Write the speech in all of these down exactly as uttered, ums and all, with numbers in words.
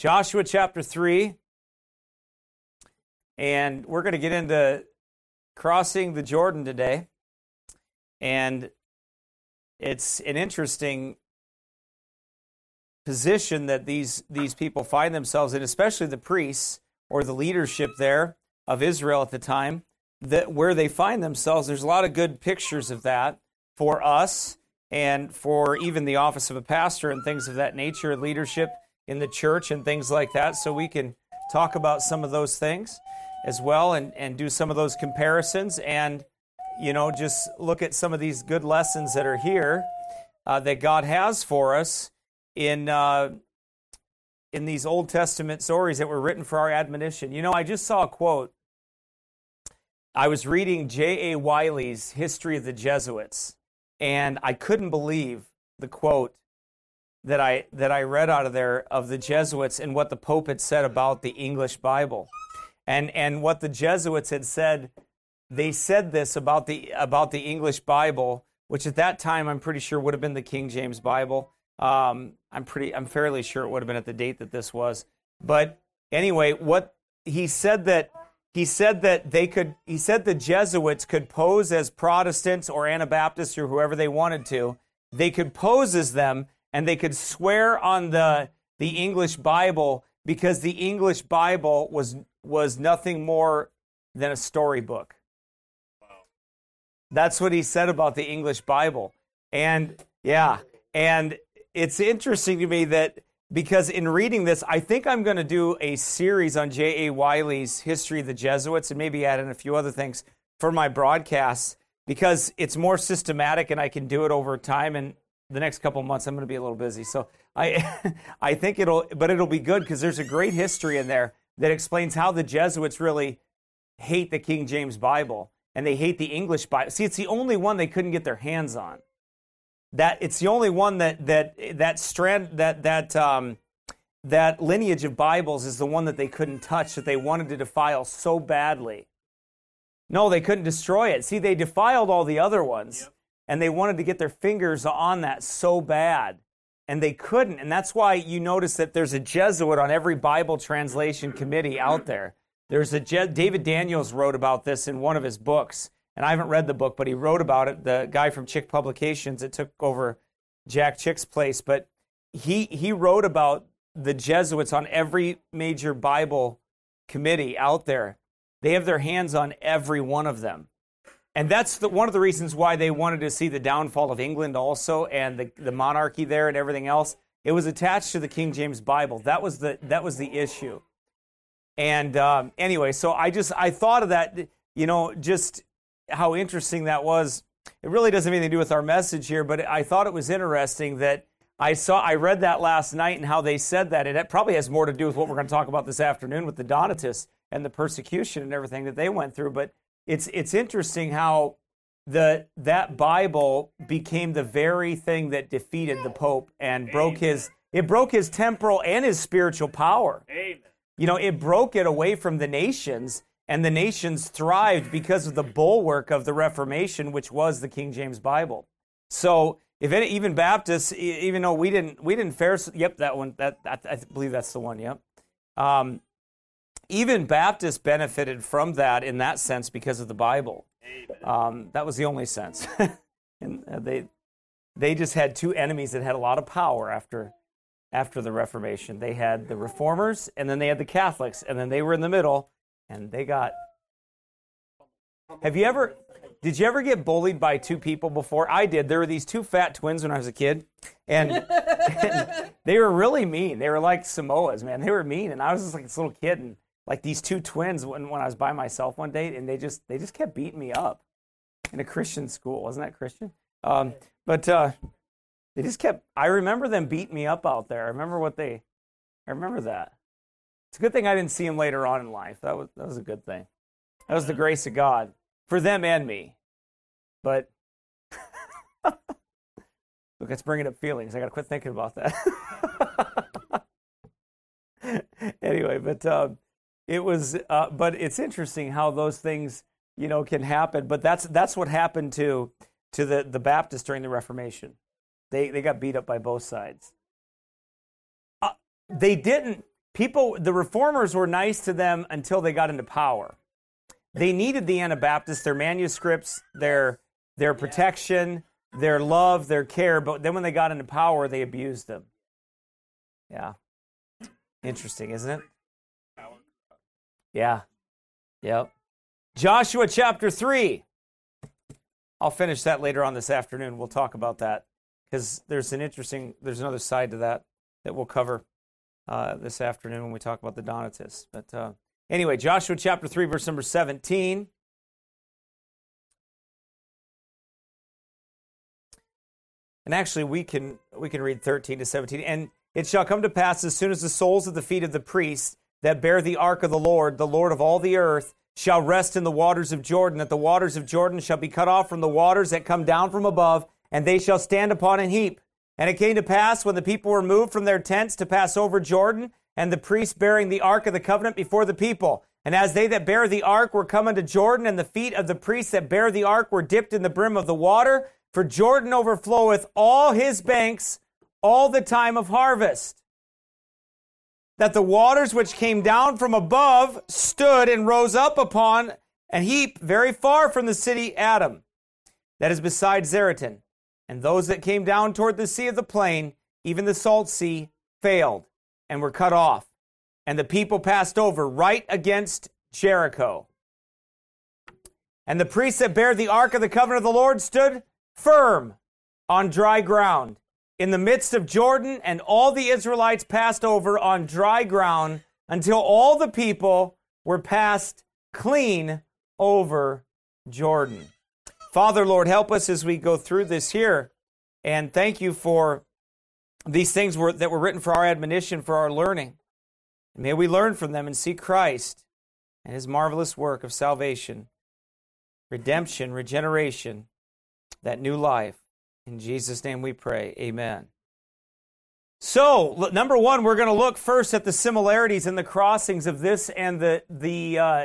Joshua chapter three, and we're going to get into crossing the Jordan today. And it's an interesting position that these, these people find themselves in, especially the priests or the leadership there of Israel at the time, that where they find themselves. There's a lot of good pictures of that for us and for even the office of a pastor and things of that nature, leadership in the church and things like that. So we can talk about some of those things as well and, and do some of those comparisons and, you know, just look at some of these good lessons that are here uh, that God has for us in uh, in these Old Testament stories that were written for our admonition. You know, I just saw a quote. I was reading J A Wiley's History of the Jesuits, and I couldn't believe the quote that I that I read out of there of the Jesuits and what the Pope had said about the English Bible. And and what the Jesuits had said, they said this about the about the English Bible, which at that time I'm pretty sure would have been the King James Bible. Um, I'm pretty I'm fairly sure it would have been at the date that this was. But anyway, what he said that he said that they could he said the Jesuits could pose as Protestants or Anabaptists or whoever they wanted to. They could pose as them, and they could swear on the the English Bible because the English Bible was was nothing more than a storybook. Wow. That's what he said about the English Bible. And yeah, and it's interesting to me that because in reading this, I think I'm going to do a series on J A Wiley's History of the Jesuits and maybe add in a few other things for my broadcasts because it's more systematic and I can do it over time. And the next couple of months, I'm going to be a little busy. So I I think it'll, but it'll be good because there's a great history in there that explains how the Jesuits really hate the King James Bible and they hate the English Bible. See, it's the only one they couldn't get their hands on. That it's the only one that that that strand that that um, that lineage of Bibles is the one that they couldn't touch, that they wanted to defile so badly. No, they couldn't destroy it. See, they defiled all the other ones. Yep. And they wanted to get their fingers on that so bad, and they couldn't. And that's why you notice that there's a Jesuit on every Bible translation committee out there. There's a Je- David Daniels wrote about this in one of his books, and I haven't read the book, but he wrote about it. The guy from Chick Publications that took over Jack Chick's place, but he he wrote about the Jesuits on every major Bible committee out there. They have their hands on every one of them. And that's the, one of the reasons why they wanted to see the downfall of England also and the, the monarchy there and everything else. It was attached to the King James Bible. That was the that was the issue. And um, anyway, so I just I thought of that, you know, just how interesting that was. It really doesn't have anything to do with our message here, but I thought it was interesting that I saw I read that last night and how they said that. And it probably has more to do with what we're going to talk about this afternoon with the Donatists and the persecution and everything that they went through. But It's it's interesting how the that Bible became the very thing that defeated the Pope and Amen. broke his it broke his temporal and his spiritual power. Amen. You know, it broke it away from the nations, and the nations thrived because of the bulwark of the Reformation, which was the King James Bible. So, if any, even Baptists, even though we didn't we didn't fare, yep, that one, that, that I believe that's the one, yep. Um, Even Baptists benefited from that in that sense because of the Bible. Um, that was the only sense. And they they just had two enemies that had a lot of power after after the Reformation. They had the Reformers, and then they had the Catholics, and then they were in the middle, and they got... Have you ever... Did you ever get bullied by two people before? I did. There were these two fat twins when I was a kid, and, and they were really mean. They were like Samoas, man. They were mean, and I was just like this little kid, and like these two twins when, when I was by myself one day, and they just they just kept beating me up in a Christian school. Wasn't that Christian? Um, but uh, they just kept, I remember them beating me up out there. I remember what they, I remember that. It's a good thing I didn't see them later on in life. That was that was a good thing. That was the grace of God for them and me. But, look, it's bringing up feelings. I got to quit thinking about that. Anyway, but... Um, It was, uh, but it's interesting how those things, you know, can happen. But that's that's what happened to to the, the Baptists during the Reformation. They they got beat up by both sides. Uh, they didn't people, the reformers were nice to them until they got into power. They needed the Anabaptists, their manuscripts, their their protection, their love, their care, but then when they got into power, they abused them. Yeah. Interesting, isn't it? Yeah. Yep. Joshua chapter three. I'll finish that later on this afternoon. We'll talk about that because there's an interesting, there's another side to that that we'll cover uh, this afternoon when we talk about the Donatists. But uh, anyway, Joshua chapter three, verse number seventeen. And actually, we can we can read thirteen to seventeen. And it shall come to pass as soon as the soles of the feet of the priests that bear the ark of the Lord, the Lord of all the earth, shall rest in the waters of Jordan, that the waters of Jordan shall be cut off from the waters that come down from above, and they shall stand upon an heap. And it came to pass, when the people were moved from their tents to pass over Jordan, and the priests bearing the ark of the covenant before the people, and as they that bear the ark were come unto Jordan, and the feet of the priests that bear the ark were dipped in the brim of the water, for Jordan overfloweth all his banks all the time of harvest. That the waters which came down from above stood and rose up upon an heap very far from the city Adam, that is beside Zeratan. And those that came down toward the sea of the plain, even the salt sea, failed and were cut off. And the people passed over right against Jericho. And the priests that bare the ark of the covenant of the Lord stood firm on dry ground in the midst of Jordan, and all the Israelites passed over on dry ground until all the people were passed clean over Jordan. Father, Lord, help us as we go through this here, and thank you for these things were, that were written for our admonition, for our learning. May we learn from them and see Christ and his marvelous work of salvation, redemption, regeneration, that new life. In Jesus' name we pray. Amen. So, number one, we're going to look first at the similarities in the crossings of this and the the uh,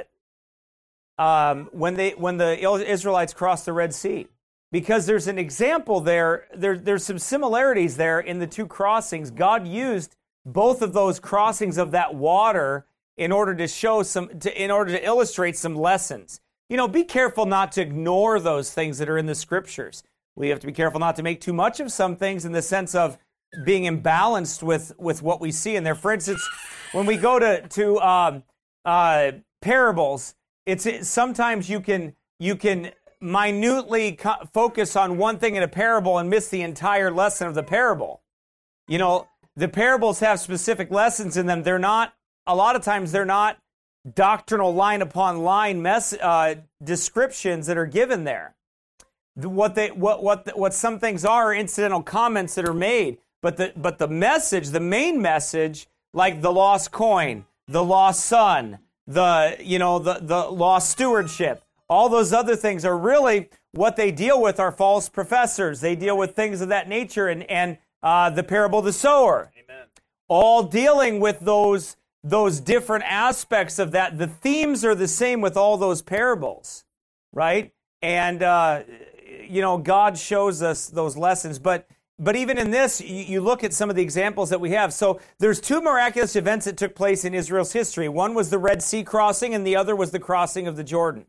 um, when they when the Israelites crossed the Red Sea, because there's an example there. There there's some similarities there in the two crossings. God used both of those crossings of that water in order to show some, to, in order to illustrate some lessons. You know, be careful not to ignore those things that are in the scriptures. We have to be careful not to make too much of some things in the sense of being imbalanced with, with what we see in there. For instance, when we go to to um, uh, parables, it's it, sometimes you can you can minutely co- focus on one thing in a parable and miss the entire lesson of the parable. You know, the parables have specific lessons in them. They're not, a lot of times they're not doctrinal line upon line mess uh, descriptions that are given there. What they what what what some things are, are incidental comments that are made, but the but the message, the main message, like the lost coin, the lost son, the you know the the lost stewardship, all those other things are really what they deal with are false professors. They deal with things of that nature, and and uh, the parable of the sower, Amen. All dealing with those those different aspects of that. The themes are the same with all those parables, right? And uh, you know, God shows us those lessons. But but even in this, you, you look at some of the examples that we have. So there's two miraculous events that took place in Israel's history. One was the Red Sea crossing, and the other was the crossing of the Jordan.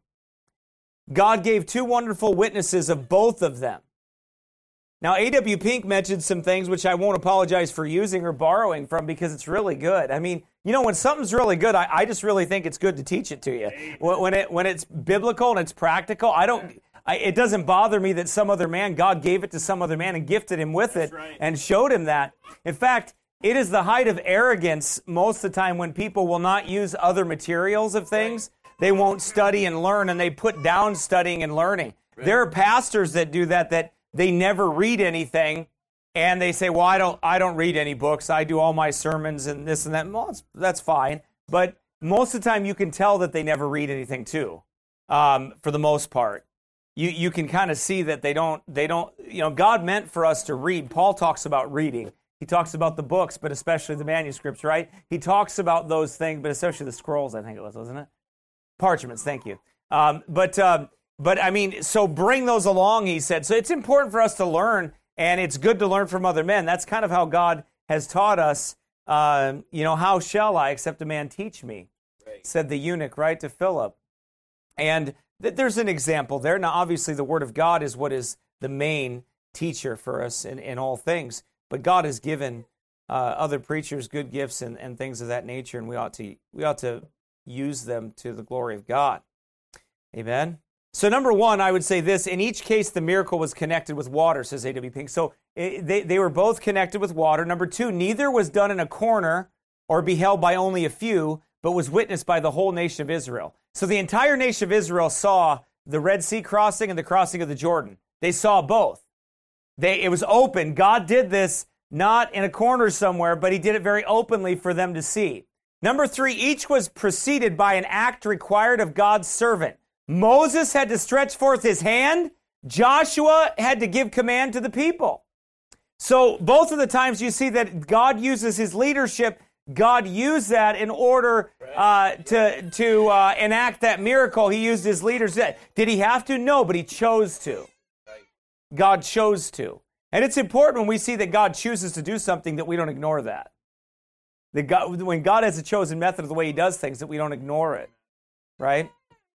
God gave two wonderful witnesses of both of them. Now, A W Pink mentioned some things which I won't apologize for using or borrowing from because it's really good. I mean, you know, when something's really good, I, I just really think it's good to teach it to you. When, when it when it's biblical and it's practical, I don't. I, it doesn't bother me that some other man, God gave it to some other man and gifted him with it right. and showed him that. In fact, it is the height of arrogance most of the time when people will not use other materials of things. Right. They won't study and learn, and they put down studying and learning. Right. There are pastors that do that, that they never read anything, and they say, well, I don't I don't read any books. I do all my sermons and this and that. Well, that's, that's fine. But most of the time, you can tell that they never read anything, too, um, for the most part. You you can kind of see that they don't, they don't, you know, God meant for us to read. Paul talks about reading. He talks about the books, but especially the manuscripts, right? He talks about those things, but especially the scrolls, I think it was, wasn't it? Parchments, thank you. Um, but, um, but I mean, so bring those along, he said. So it's important for us to learn, and it's good to learn from other men. That's kind of how God has taught us uh, you know, how shall I except a man teach me? Right. Said the eunuch, right, to Philip. And th- there's an example there. Now, obviously, the Word of God is what is the main teacher for us in, in all things. But God has given uh, other preachers good gifts and, and things of that nature, and we ought to we ought to use them to the glory of God. Amen. So number one, I would say this. In each case, the miracle was connected with water, says A W Pink. So it, they, they were both connected with water. Number two, neither was done in a corner or beheld by only a few, but was witnessed by the whole nation of Israel. So the entire nation of Israel saw the Red Sea crossing and the crossing of the Jordan. They saw both. They, it was open. God did this not in a corner somewhere, but he did it very openly for them to see. Number three, each was preceded by an act required of God's servant. Moses had to stretch forth his hand. Joshua had to give command to the people. So both of the times you see that God uses his leadership, God used that in order uh, to, to uh, enact that miracle. He used his leaders. Did he have to? No, but he chose to. God chose to. And it's important when we see that God chooses to do something that we don't ignore that. That God, when God has a chosen method of the way he does things, that we don't ignore it. Right?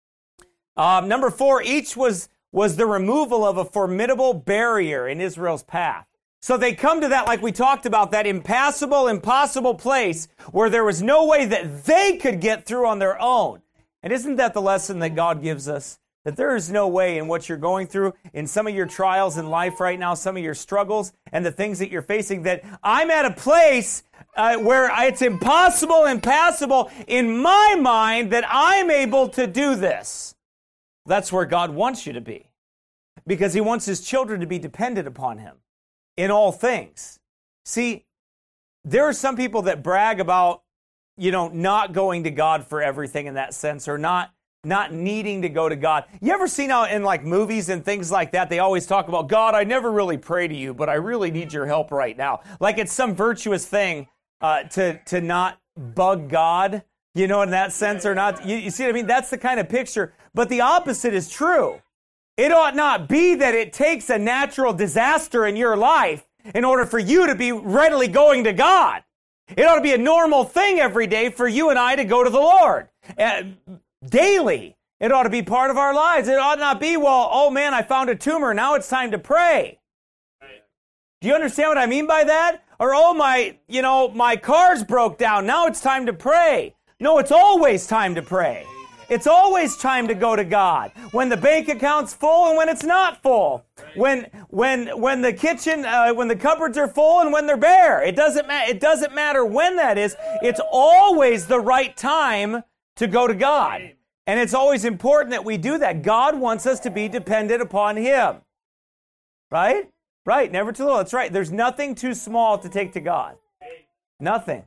Um, number four, each was, was the removal of a formidable barrier in Israel's path. So they come to that, like we talked about, that impassable, impossible place where there was no way that they could get through on their own. And isn't that the lesson that God gives us? That there is no way in what you're going through, in some of your trials in life right now, some of your struggles and the things that you're facing, that I'm at a place uh, where it's impossible, impassable in my mind that I'm able to do this. That's where God wants you to be, because he wants his children to be dependent upon him in all things. See, there are some people that brag about, you know, not going to God for everything in that sense, or not not needing to go to God. You ever seen out in like movies and things like that, they always talk about, God, I never really pray to you, but I really need your help right now. Like it's some virtuous thing uh, to, to not bug God, you know, in that sense, or not. You, you see what I mean? That's the kind of picture. But the opposite is true. It ought not be that it takes a natural disaster in your life in order for you to be readily going to God. It ought to be a normal thing every day for you and I to go to the Lord. Uh, daily. It ought to be part of our lives. It ought not be, well, oh man, I found a tumor. Now it's time to pray. Do you understand what I mean by that? Or, oh, my, you know, my car's broke down. Now it's time to pray. No, it's always time to pray. It's always time to go to God. When the bank account's full and when it's not full. When when when the kitchen, uh, when the cupboards are full and when they're bare. It doesn't matter. It doesn't matter when that is. It's always the right time to go to God. And it's always important that we do that. God wants us to be dependent upon him. Right? Right. Never too little. That's right. There's nothing too small to take to God. Nothing.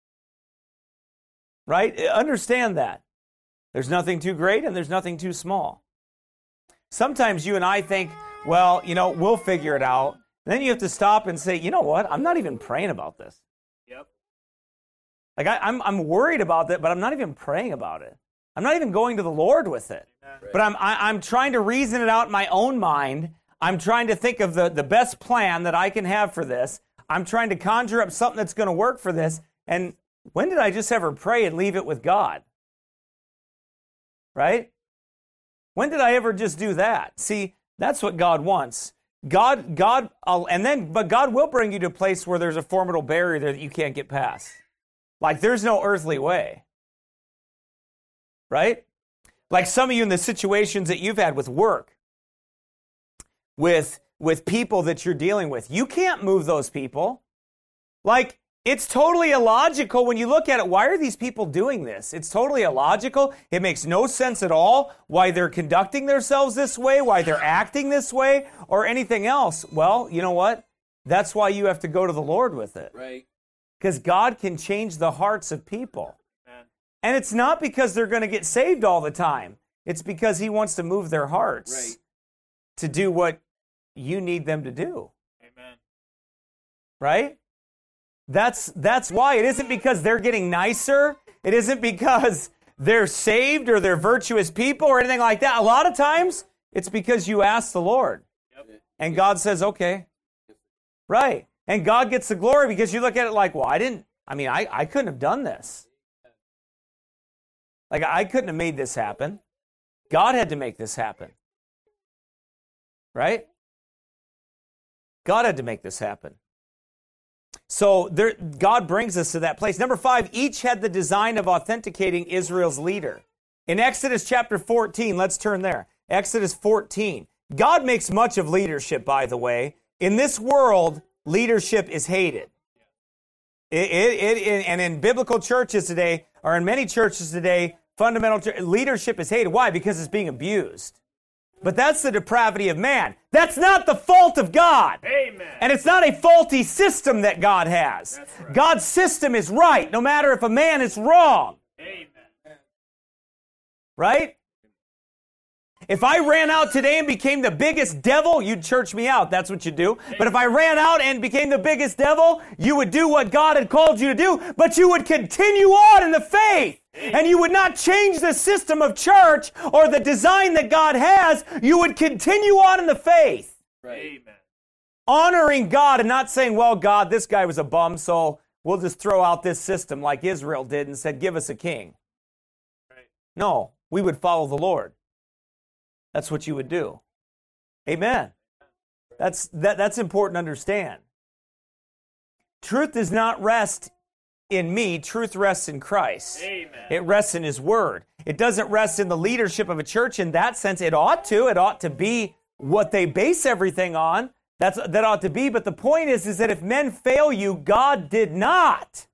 Right? Understand that. There's nothing too great and there's nothing too small. Sometimes you and I think, well, you know, we'll figure it out. And then you have to stop and say, you know what? I'm not even praying about this. Yep. Like I, I'm, I'm worried about that, but I'm not even praying about it. I'm not even going to the Lord with it. Right. But I'm, I, I'm trying to reason it out in my own mind. I'm trying to think of the, the best plan that I can have for this. I'm trying to conjure up something that's going to work for this. And when did I just ever pray and leave it with God? Right? When did I ever just do that? See, that's what God wants. God, God, and then, but God will bring you to a place where there's a formidable barrier there that you can't get past. Like there's no earthly way. Right? Like some of you in the situations that you've had with work, with, with people that you're dealing with, you can't move those people. Like, it's totally illogical when you look at it. Why are these people doing this? It's totally illogical. It makes no sense at all why they're conducting themselves this way, why they're acting this way, or anything else. Well, you know what? That's why you have to go to the Lord with it. Right. Because God can change the hearts of people. Amen. And it's not because they're going to get saved all the time. It's because he wants to move their hearts right. to do what you need them to do. Amen. Right? That's that's why. It isn't because they're getting nicer. It isn't because they're saved or they're virtuous people or anything like that. A lot of times, it's because you ask the Lord. Yep. And God says, okay. Right. And God gets the glory because you look at it like, well, I didn't I mean, I, I couldn't have done this. Like, I couldn't have made this happen. God had to make this happen. Right? God had to make this happen. So there, God brings us to that place. Number five, each had the design of authenticating Israel's leader. In Exodus chapter fourteen, let's turn there. Exodus fourteen. God makes much of leadership, by the way. In this world, leadership is hated. It, it, it, and in biblical churches today, or in many churches today, fundamental ch- leadership is hated. Why? Because it's being abused. But that's the depravity of man. That's not the fault of God. Amen. And it's not a faulty system that God has. Right. God's system is right, no matter if a man is wrong. Amen. Right? If I ran out today and became the biggest devil, you'd church me out. That's what you do. But if I ran out and became the biggest devil, you would do what God had called you to do, but you would continue on in the faith. And you would not change the system of church or the design that God has. You would continue on in the faith. Right. Amen. Honoring God and not saying, well, God, this guy was a bum, so we'll just throw out this system like Israel did and said, give us a king. Right. No, we would follow the Lord. That's what you would do. Amen. That's that, that's important to understand. Truth does not rest in me. Truth rests in Christ. Amen. It rests in His Word. It doesn't rest in the leadership of a church in that sense. It ought to. It ought to be what they base everything on. That's that ought to be. But the point is, is that if men fail you, God did not.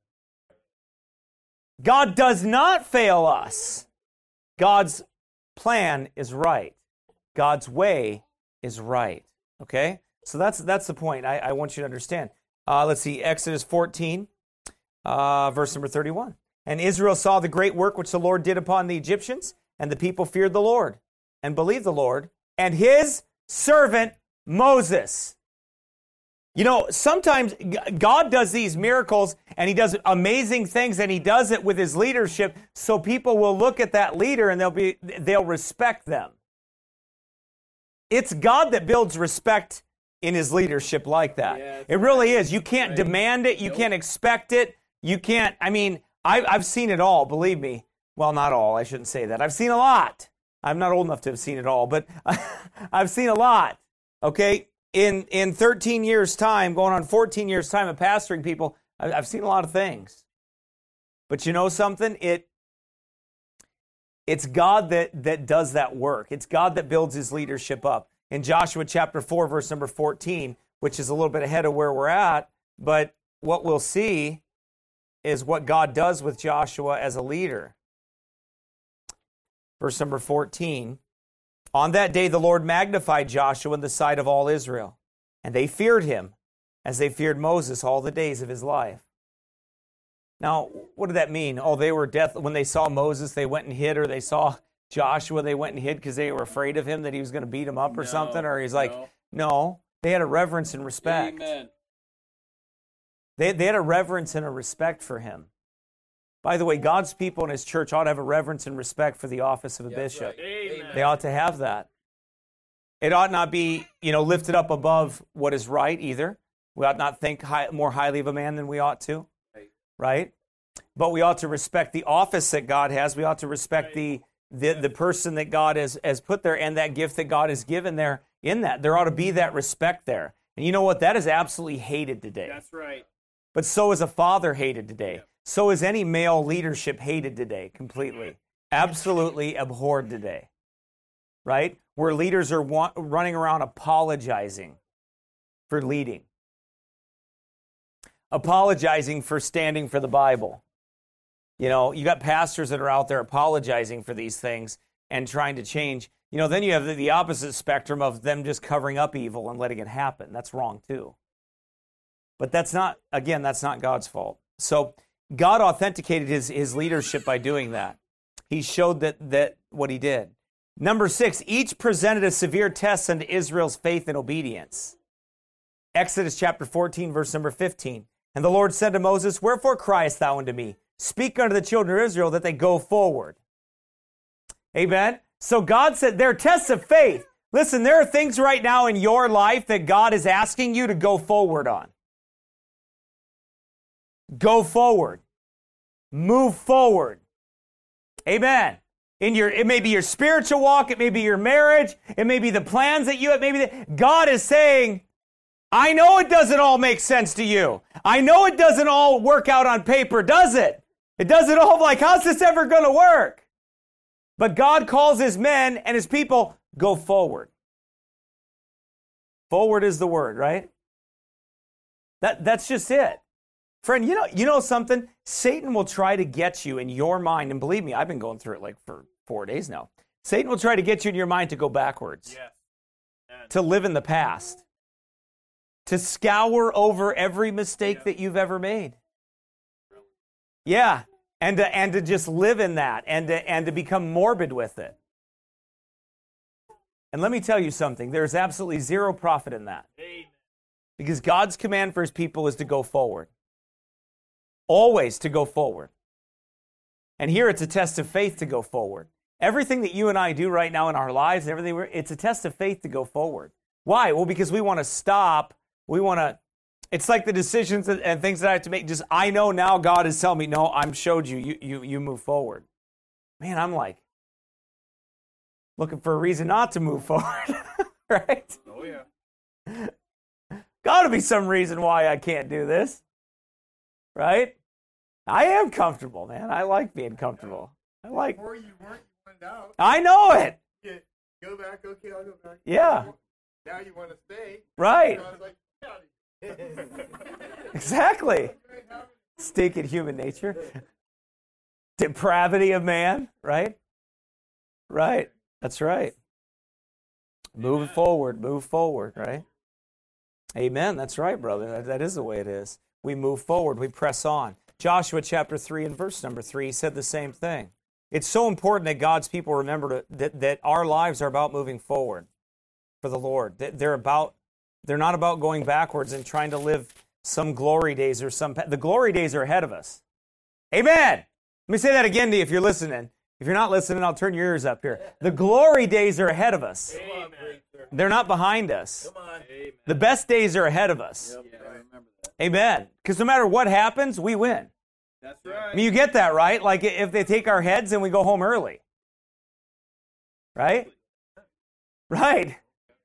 God does not fail us. God's plan is right. God's way is right. Okay? So that's that's the point I, I want you to understand. Uh, let's see, Exodus fourteen, uh, verse number thirty-one. And Israel saw the great work which the Lord did upon the Egyptians, and the people feared the Lord, and believed the Lord, and His servant Moses. You know, sometimes God does these miracles, and He does amazing things, and He does it with His leadership, so people will look at that leader, and they'll be they'll respect them. It's God that builds respect in His leadership like that. Yeah, it really is. You can't right. demand it. You Nope. can't expect it. You can't, I mean, I, I've seen it all, believe me. Well, not all. I shouldn't say that. I've seen a lot. I'm not old enough to have seen it all, but I've seen a lot. Okay? In in thirteen years' time, going on fourteen years' time of pastoring people, I've seen a lot of things. But you know something? It It's God that, that does that work. It's God that builds His leadership up. In Joshua chapter four, verse number fourteen, which is a little bit ahead of where we're at, but what we'll see is what God does with Joshua as a leader. Verse number fourteen, on that day the Lord magnified Joshua in the sight of all Israel, and they feared him as they feared Moses all the days of his life. Now, what did that mean? Oh, they were death. When they saw Moses, they went and hid, or they saw Joshua, they went and hid because they were afraid of him, that he was going to beat them up or No, something? Or he's like, no. no, they had a reverence and respect. Amen. They, they had a reverence and a respect for him. By the way, God's people in His church ought to have a reverence and respect for the office of a That's bishop. right. Amen. They ought to have that. It ought not be, you know, lifted up above what is right either. We ought not think high, more highly of a man than we ought to, Right. right? But we ought to respect the office that God has. We ought to respect the the, the person that God has, has put there and that gift that God has given there in that. There ought to be that respect there. And you know what? That is absolutely hated today. That's right. But so is a father hated today. Yeah. So is any male leadership hated today completely. Absolutely abhorred today. Right? Where leaders are wa- running around apologizing for leading. Apologizing for standing for the Bible. You know, you got pastors that are out there apologizing for these things and trying to change. You know, then you have the, the opposite spectrum of them just covering up evil and letting it happen. That's wrong too. But that's not, again, that's not God's fault. So God authenticated his, his leadership by doing that. He showed that, that what He did. Number six, each presented a severe test unto Israel's faith and obedience. Exodus chapter fourteen, verse number fifteen. And the Lord said to Moses, wherefore criest thou unto me? Speak unto the children of Israel that they go forward. Amen? So God said, they're tests of faith. Listen, there are things right now in your life that God is asking you to go forward on. go forward. Move forward. Amen. In your, it may be your spiritual walk, it may be your marriage, it may be the plans that you have, maybe the, God is saying, I know it doesn't all make sense to you. I know it doesn't all work out on paper, does it? It doesn't all like, how's this ever going to work? But God calls his men and his people, go forward. Forward is the word, right? That, that's just it. Friend, you know, you know something? Satan will try to get you in your mind, and believe me, I've been going through it like for four days now. Satan will try to get you in your mind to go backwards, yes. to live in the past, to scour over every mistake yeah. that you've ever made. Yeah, and to, and to just live in that, and to, and to become morbid with it. And let me tell you something, there's absolutely zero profit in that. Because God's command for his people is to go forward. Always to go forward. And here it's a test of faith to go forward. Everything that you and I do right now in our lives, everything, it's a test of faith to go forward. Why? Well, because we want to stop. We want to, it's like the decisions and things that I have to make. Just, I know now God is telling me, no, I'm showed you, you, you, you move forward. Man, I'm like, looking for a reason not to move forward, right? Oh, yeah. Got to be some reason why I can't do this, right? I am comfortable, man. I like being comfortable. I like. Before you weren't, you went out. I know it. Yeah, go back. Okay, I'll go back. Yeah. Now you want to stay. Right. So I was like, exactly. Stinking human nature. Depravity of man, right? Right. That's right. Move forward. Move forward, right? Amen. That's right, brother. That, that is the way it is. We move forward. We press on. Joshua chapter three and verse number three, he said the same thing. It's so important that God's people remember to, that, that our lives are about moving forward for the Lord. That they're about, they're not about going backwards and trying to live some glory days or some, the glory days are ahead of us. Amen. Let me say that again to you if you're listening. If you're not listening, I'll turn your ears up here. The glory days are ahead of us. Amen. They're not behind us. Come on. Amen. The best days are ahead of us. Yep. Yeah, I remember that. Amen. Because no matter what happens, we win. That's right. I mean, you get that, right? Like if they take our heads and we go home early. Right? Right.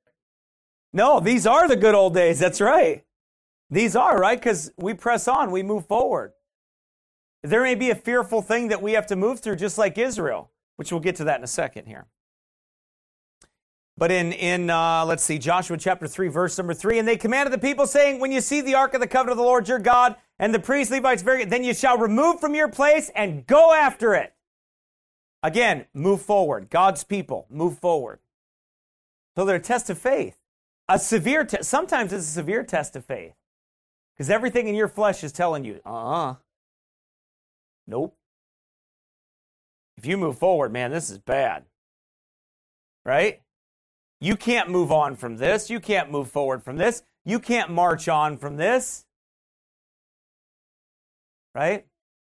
No, these are the good old days. That's right. These are, right? Because we press on. We move forward. There may be a fearful thing that we have to move through, just like Israel, which we'll get to that in a second here. But in, in uh, let's see, Joshua chapter three, verse number three, and they commanded the people, saying, when you see the ark of the covenant of the Lord your God, and the priests, Levites, then you shall remove from your place and go after it. Again, move forward. God's people, move forward. So they're a test of faith. A severe test. Sometimes it's a severe test of faith. Because everything in your flesh is telling you, uh-uh. Nope. If you move forward, man, this is bad. Right? You can't move on from this. You can't move forward from this. You can't march on from this. Right?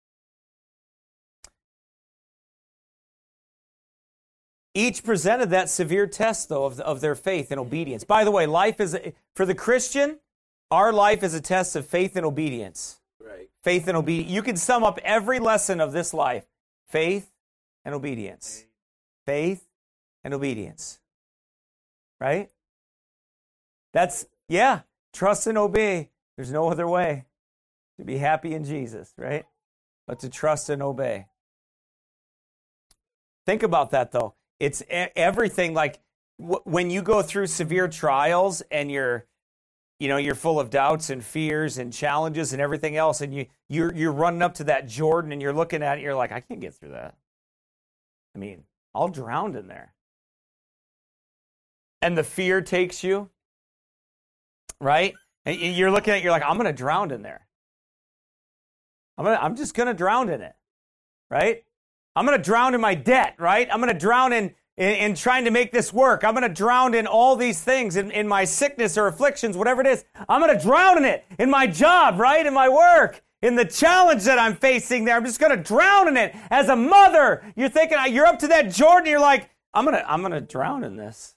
Each presented that severe test, though, of, of their faith and obedience. By the way, life is, a, for the Christian, our life is a test of faith and obedience. Right. Faith and obedience. You can sum up every lesson of this life. Faith and obedience. Faith and obedience. Right? That's, yeah, trust and obey. There's no other way to be happy in Jesus, right? But to trust and obey. Think about that, though. It's everything, like w- when you go through severe trials and you're, you know, you're full of doubts and fears and challenges and everything else, and you, you're, you're running up to that Jordan and you're looking at it, you're like, I can't get through that. I mean, I'll drown in there. And the fear takes you, right? And you're looking at it, you're like, I'm going to drown in there. I'm gonna, I'm just going to drown in it, right? I'm going to drown in my debt, right? I'm going to drown in, in, in trying to make this work. I'm going to drown in all these things, in, in my sickness or afflictions, whatever it is. I'm going to drown in it, in my job, right? In my work, in the challenge that I'm facing there. I'm just going to drown in it. As a mother, you're thinking, you're up to that Jordan, you're like, I'm going to, I'm going to drown in this.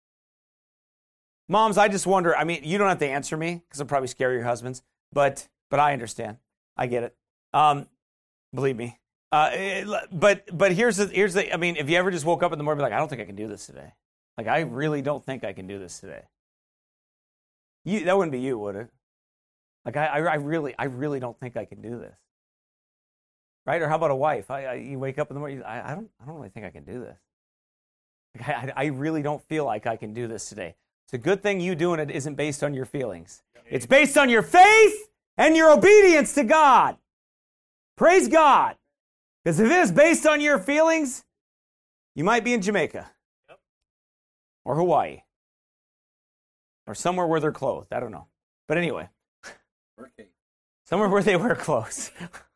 Moms, I just wonder, I mean, you don't have to answer me because it'll probably scare your husbands, but But I understand. I get it. Um, believe me. Uh, it, but but here's the here's the. I mean, if you ever just woke up in the morning, and be like, I don't think I can do this today. Like, I really don't think I can do this today. You that wouldn't be you, would it? Like, I I really I really don't think I can do this. Right? Or how about a wife? I, I you wake up in the morning. I, I don't I don't really think I can do this. Like, I I really don't feel like I can do this today. It's a good thing you doing it isn't based on your feelings. It's based on your faith and your obedience to God. Praise God. Because if it is based on your feelings, you might be in Jamaica. Yep. Or Hawaii. Or somewhere where they're clothed. I don't know. But anyway. Okay. Somewhere where they wear clothes.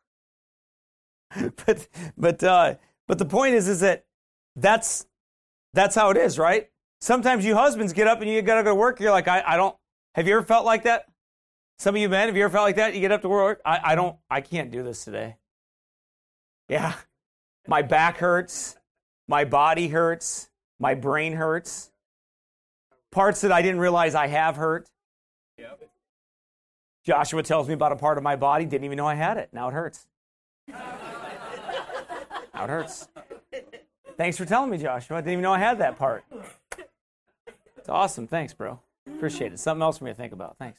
but but uh, but the point is is that that's that's how it is, right? Sometimes you husbands get up and you gotta go to work. You're like, I, I don't. Have you ever felt like that? Some of you men, have you ever felt like that? You get up to work. I, I don't. I can't do this today. Yeah, my back hurts, my body hurts, my brain hurts. Parts that I didn't realize I have hurt. Yep. Joshua tells me about a part of my body, didn't even know I had it. Now it hurts. Now it hurts. Thanks for telling me, Joshua. I didn't even know I had that part. It's awesome. Thanks, bro. Appreciate it. Something else for me to think about. Thanks.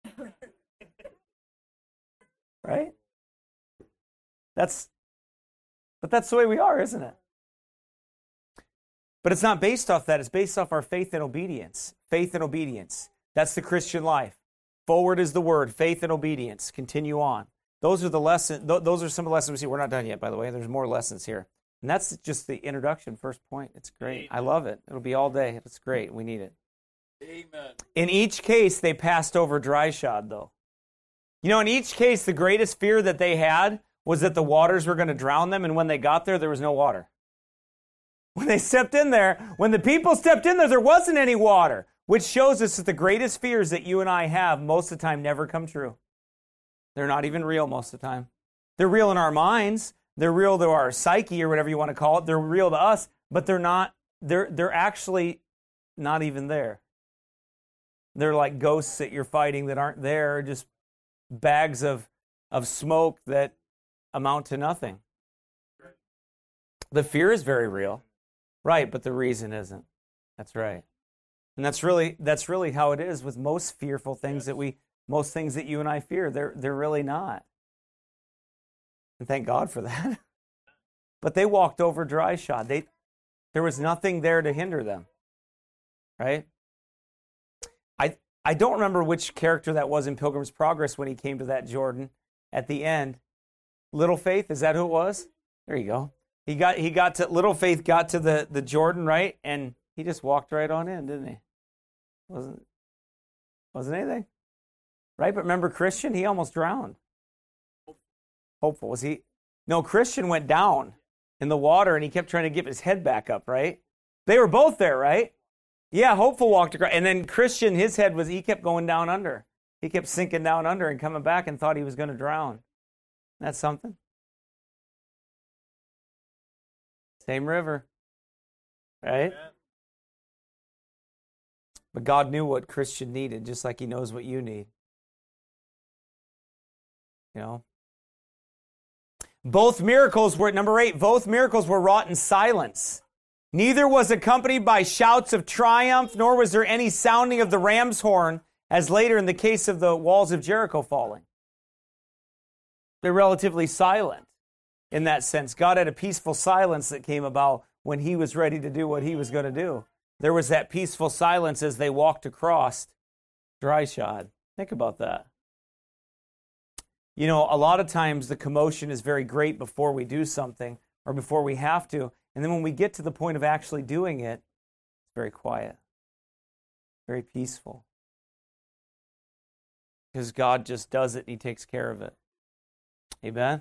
Right? That's, but that's the way we are, isn't it? But it's not based off that. It's based off our faith and obedience. Faith and obedience. That's the Christian life. Forward is the word. Faith and obedience. Continue on. Those are the lessons. Th- those are some of the lessons we see. We're not done yet, by the way. There's more lessons here. And that's just the introduction, first point. It's great. Amen. I love it. It'll be all day. It's great. We need it. Amen. In each case, they passed over dry shod, though. You know, in each case, the greatest fear that they had was that the waters were going to drown them, and when they got there, there was no water. When they stepped in there, when the people stepped in there, there wasn't any water, which shows us that the greatest fears that you and I have most of the time never come true. They're not even real most of the time. They're real in our minds. They're real to our psyche or whatever you want to call it. They're real to us, but they're not, they're, they're actually not even there. They're like ghosts that you're fighting that aren't there, just bags of, of smoke that amount to nothing. The fear is very real. Right, but the reason isn't. That's right. And that's really that's really how it is with most fearful things yes. that we most things that you and I fear. They're they're really not. And thank God for that. But they walked over dry shod. They there was nothing there to hinder them. Right? I I don't remember which character that was in Pilgrim's Progress when he came to that Jordan at the end. Little Faith, is that who it was? There you go. He got he got to Little Faith got to the, the Jordan, right? And he just walked right on in, didn't he? Wasn't wasn't anything. Right? But remember Christian, he almost drowned. Hopeful. Was he? No, Christian went down in the water and he kept trying to get his head back up, right? They were both there, right? Yeah, Hopeful walked across. And then Christian, his head was, he kept going down under. He kept sinking down under and coming back and thought he was going to drown. That's something. Same river, right? Amen. But God knew what Christian needed, just like he knows what you need. You know? Both miracles were, number eight, both miracles were wrought in silence. Neither was accompanied by shouts of triumph, nor was there any sounding of the ram's horn, as later in the case of the walls of Jericho falling. They're relatively silent. In that sense, God had a peaceful silence that came about when he was ready to do what he was going to do. There was that peaceful silence as they walked across dry shod. Think about that. You know, a lot of times the commotion is very great before we do something or before we have to. And then when we get to the point of actually doing it, it's very quiet, very peaceful. Because God just does it and he takes care of it. Amen?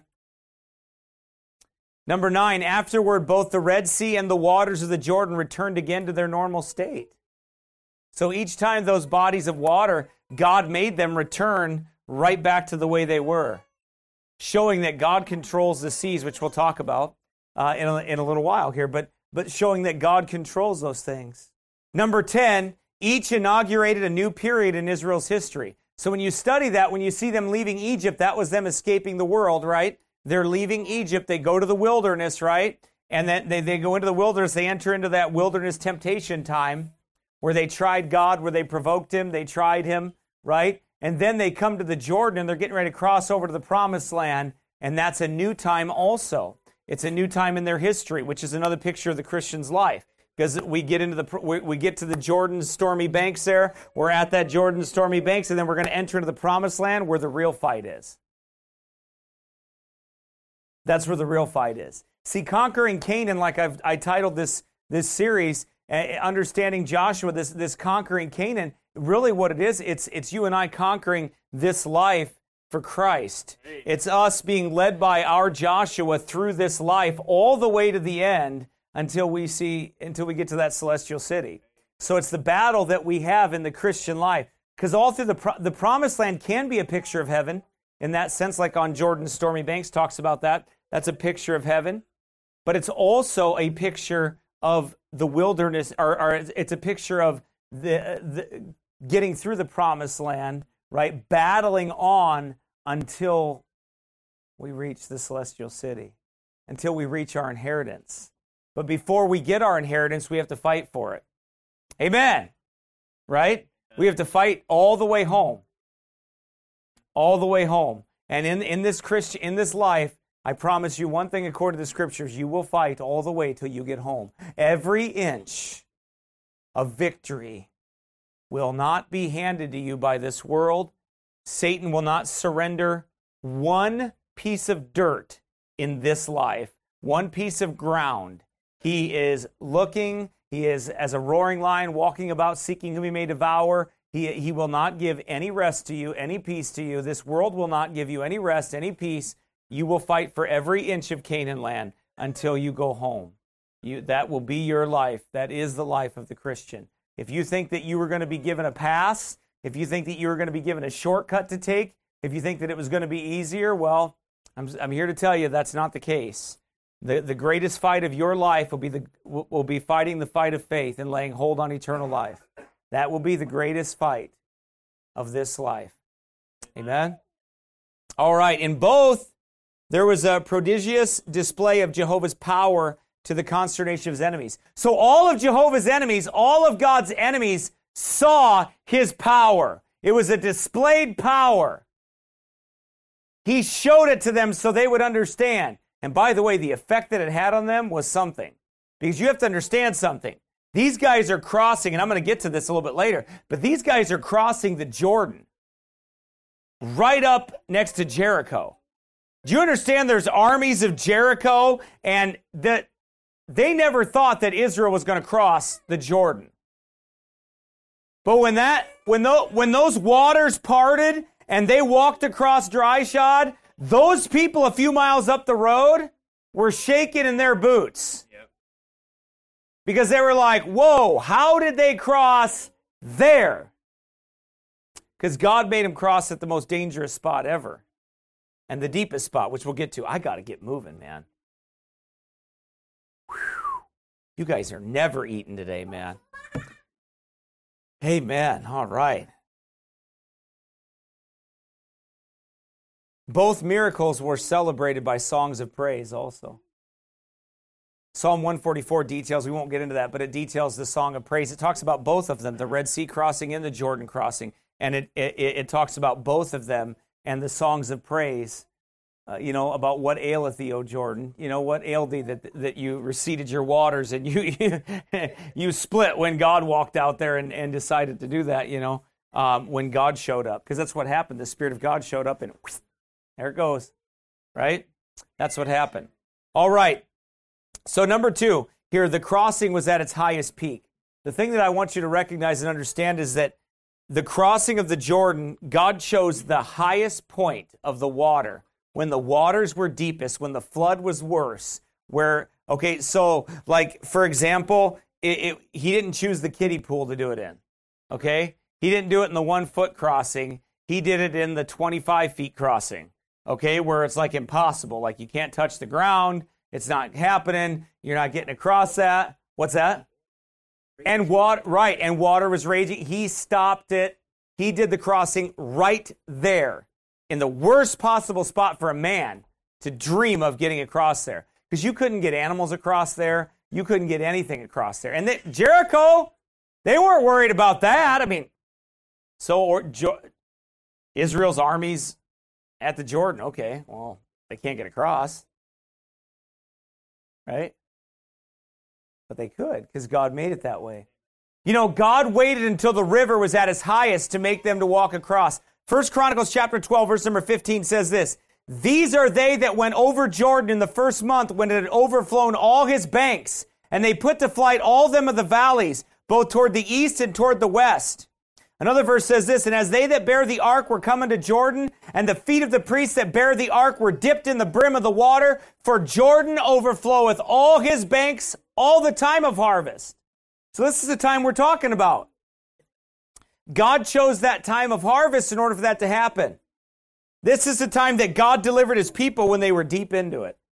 Number nine, afterward, both the Red Sea and the waters of the Jordan returned again to their normal state. So each time those bodies of water, God made them return right back to the way they were, showing that God controls the seas, which we'll talk about uh, in, a, in a little while here, but, but showing that God controls those things. Number ten, each inaugurated a new period in Israel's history. So when you study that, when you see them leaving Egypt, that was them escaping the world, right? They're leaving Egypt. They go to the wilderness, right? And then they, they go into the wilderness. They enter into that wilderness temptation time where they tried God, where they provoked him. They tried him, right? And then they come to the Jordan and they're getting ready to cross over to the promised land. And that's a new time also. It's a new time in their history, which is another picture of the Christian's life. Because we get into the we, we get to the Jordan stormy banks there. We're at that Jordan stormy banks, and then we're going to enter into the promised land where the real fight is. That's where the real fight is. See, conquering Canaan, like I've I titled this this series, uh, understanding Joshua, this this conquering Canaan. Really, what it is, it's it's you and I conquering this life for Christ. It's us being led by our Joshua through this life all the way to the end. Until we see, until we get to that celestial city. So it's the battle that we have in the Christian life. Because all through the pro- the promised land can be a picture of heaven in that sense, like on Jordan's stormy banks talks about that. That's a picture of heaven. But it's also a picture of the wilderness, or, or it's a picture of the, the getting through the promised land, right? Battling on until we reach the celestial city, until we reach our inheritance. But before we get our inheritance, we have to fight for it. Amen. Right? We have to fight all the way home. All the way home. And in, in this Christian, in this life, I promise you one thing according to the scriptures, you will fight all the way till you get home. Every inch of victory will not be handed to you by this world. Satan will not surrender one piece of dirt in this life, one piece of ground. He is looking, he is as a roaring lion walking about seeking whom he may devour. He, he will not give any rest to you, any peace to you. This world will not give you any rest, any peace. You will fight for every inch of Canaan land until you go home. You, that will be your life. That is the life of the Christian. If you think that you were going to be given a pass, if you think that you were going to be given a shortcut to take, if you think that it was going to be easier, well, I'm, I'm here to tell you that's not the case. The, the greatest fight of your life will be the will be fighting the fight of faith and laying hold on eternal life. That will be the greatest fight of this life. Amen? All right, in both, there was a prodigious display of Jehovah's power to the consternation of his enemies. So all of Jehovah's enemies, all of God's enemies saw his power. It was a displayed power. He showed it to them so they would understand. And by the way, the effect that it had on them was something. Because you have to understand something. These guys are crossing, and I'm going to get to this a little bit later, but these guys are crossing the Jordan right up next to Jericho. Do you understand there's armies of Jericho, and that they never thought that Israel was going to cross the Jordan. But when that when the, when those waters parted and they walked across dry shod, those people a few miles up the road were shaking in their boots. Yep. Because they were like, whoa, how did they cross there? Because God made them cross at the most dangerous spot ever. And the deepest spot, which we'll get to. I got to get moving, man. Whew. You guys are never eating today, man. Amen. All right. Both miracles were celebrated by songs of praise also. Psalm one forty-four details, we won't get into that, but it details the song of praise. It talks about both of them, the Red Sea crossing and the Jordan crossing. And it, it, it talks about both of them and the songs of praise. Uh, you know, about what aileth thee, O Jordan. You know, what ailed thee that that you receded your waters and you you, you split when God walked out there and, and decided to do that, you know, um, when God showed up. Because that's what happened. The Spirit of God showed up and whoosh, there it goes, right? That's what happened. All right. So number two, here, the crossing was at its highest peak. The thing that I want you to recognize and understand is that the crossing of the Jordan, God chose the highest point of the water when the waters were deepest, when the flood was worse, where, okay, so like, for example, it, it, he didn't choose the kiddie pool to do it in, okay? He didn't do it in the one-foot crossing. He did it in the twenty-five feet crossing, okay, where it's like impossible. Like you can't touch the ground. It's not happening. You're not getting across that. What's that? And water, right, and water was raging. He stopped it he did the crossing right there in the worst possible spot for a man to dream of getting across there. Because you couldn't get animals across there. You couldn't get anything across there. And they, Jericho, they weren't worried about that. I mean, so or, jo, Israel's armies at the Jordan. Okay, well, they can't get across. Right? But they could because God made it that way. You know, God waited until the river was at its highest to make them to walk across. First Chronicles chapter twelve, verse number fifteen says this. These are they that went over Jordan in the first month when it had overflown all his banks, and they put to flight all them of the valleys, both toward the east and toward the west. Another verse says this, and as they that bear the ark were coming to Jordan, and the feet of the priests that bear the ark were dipped in the brim of the water, for Jordan overfloweth all his banks all the time of harvest. So this is the time we're talking about. God chose that time of harvest in order for that to happen. This is the time that God delivered his people when they were deep into it.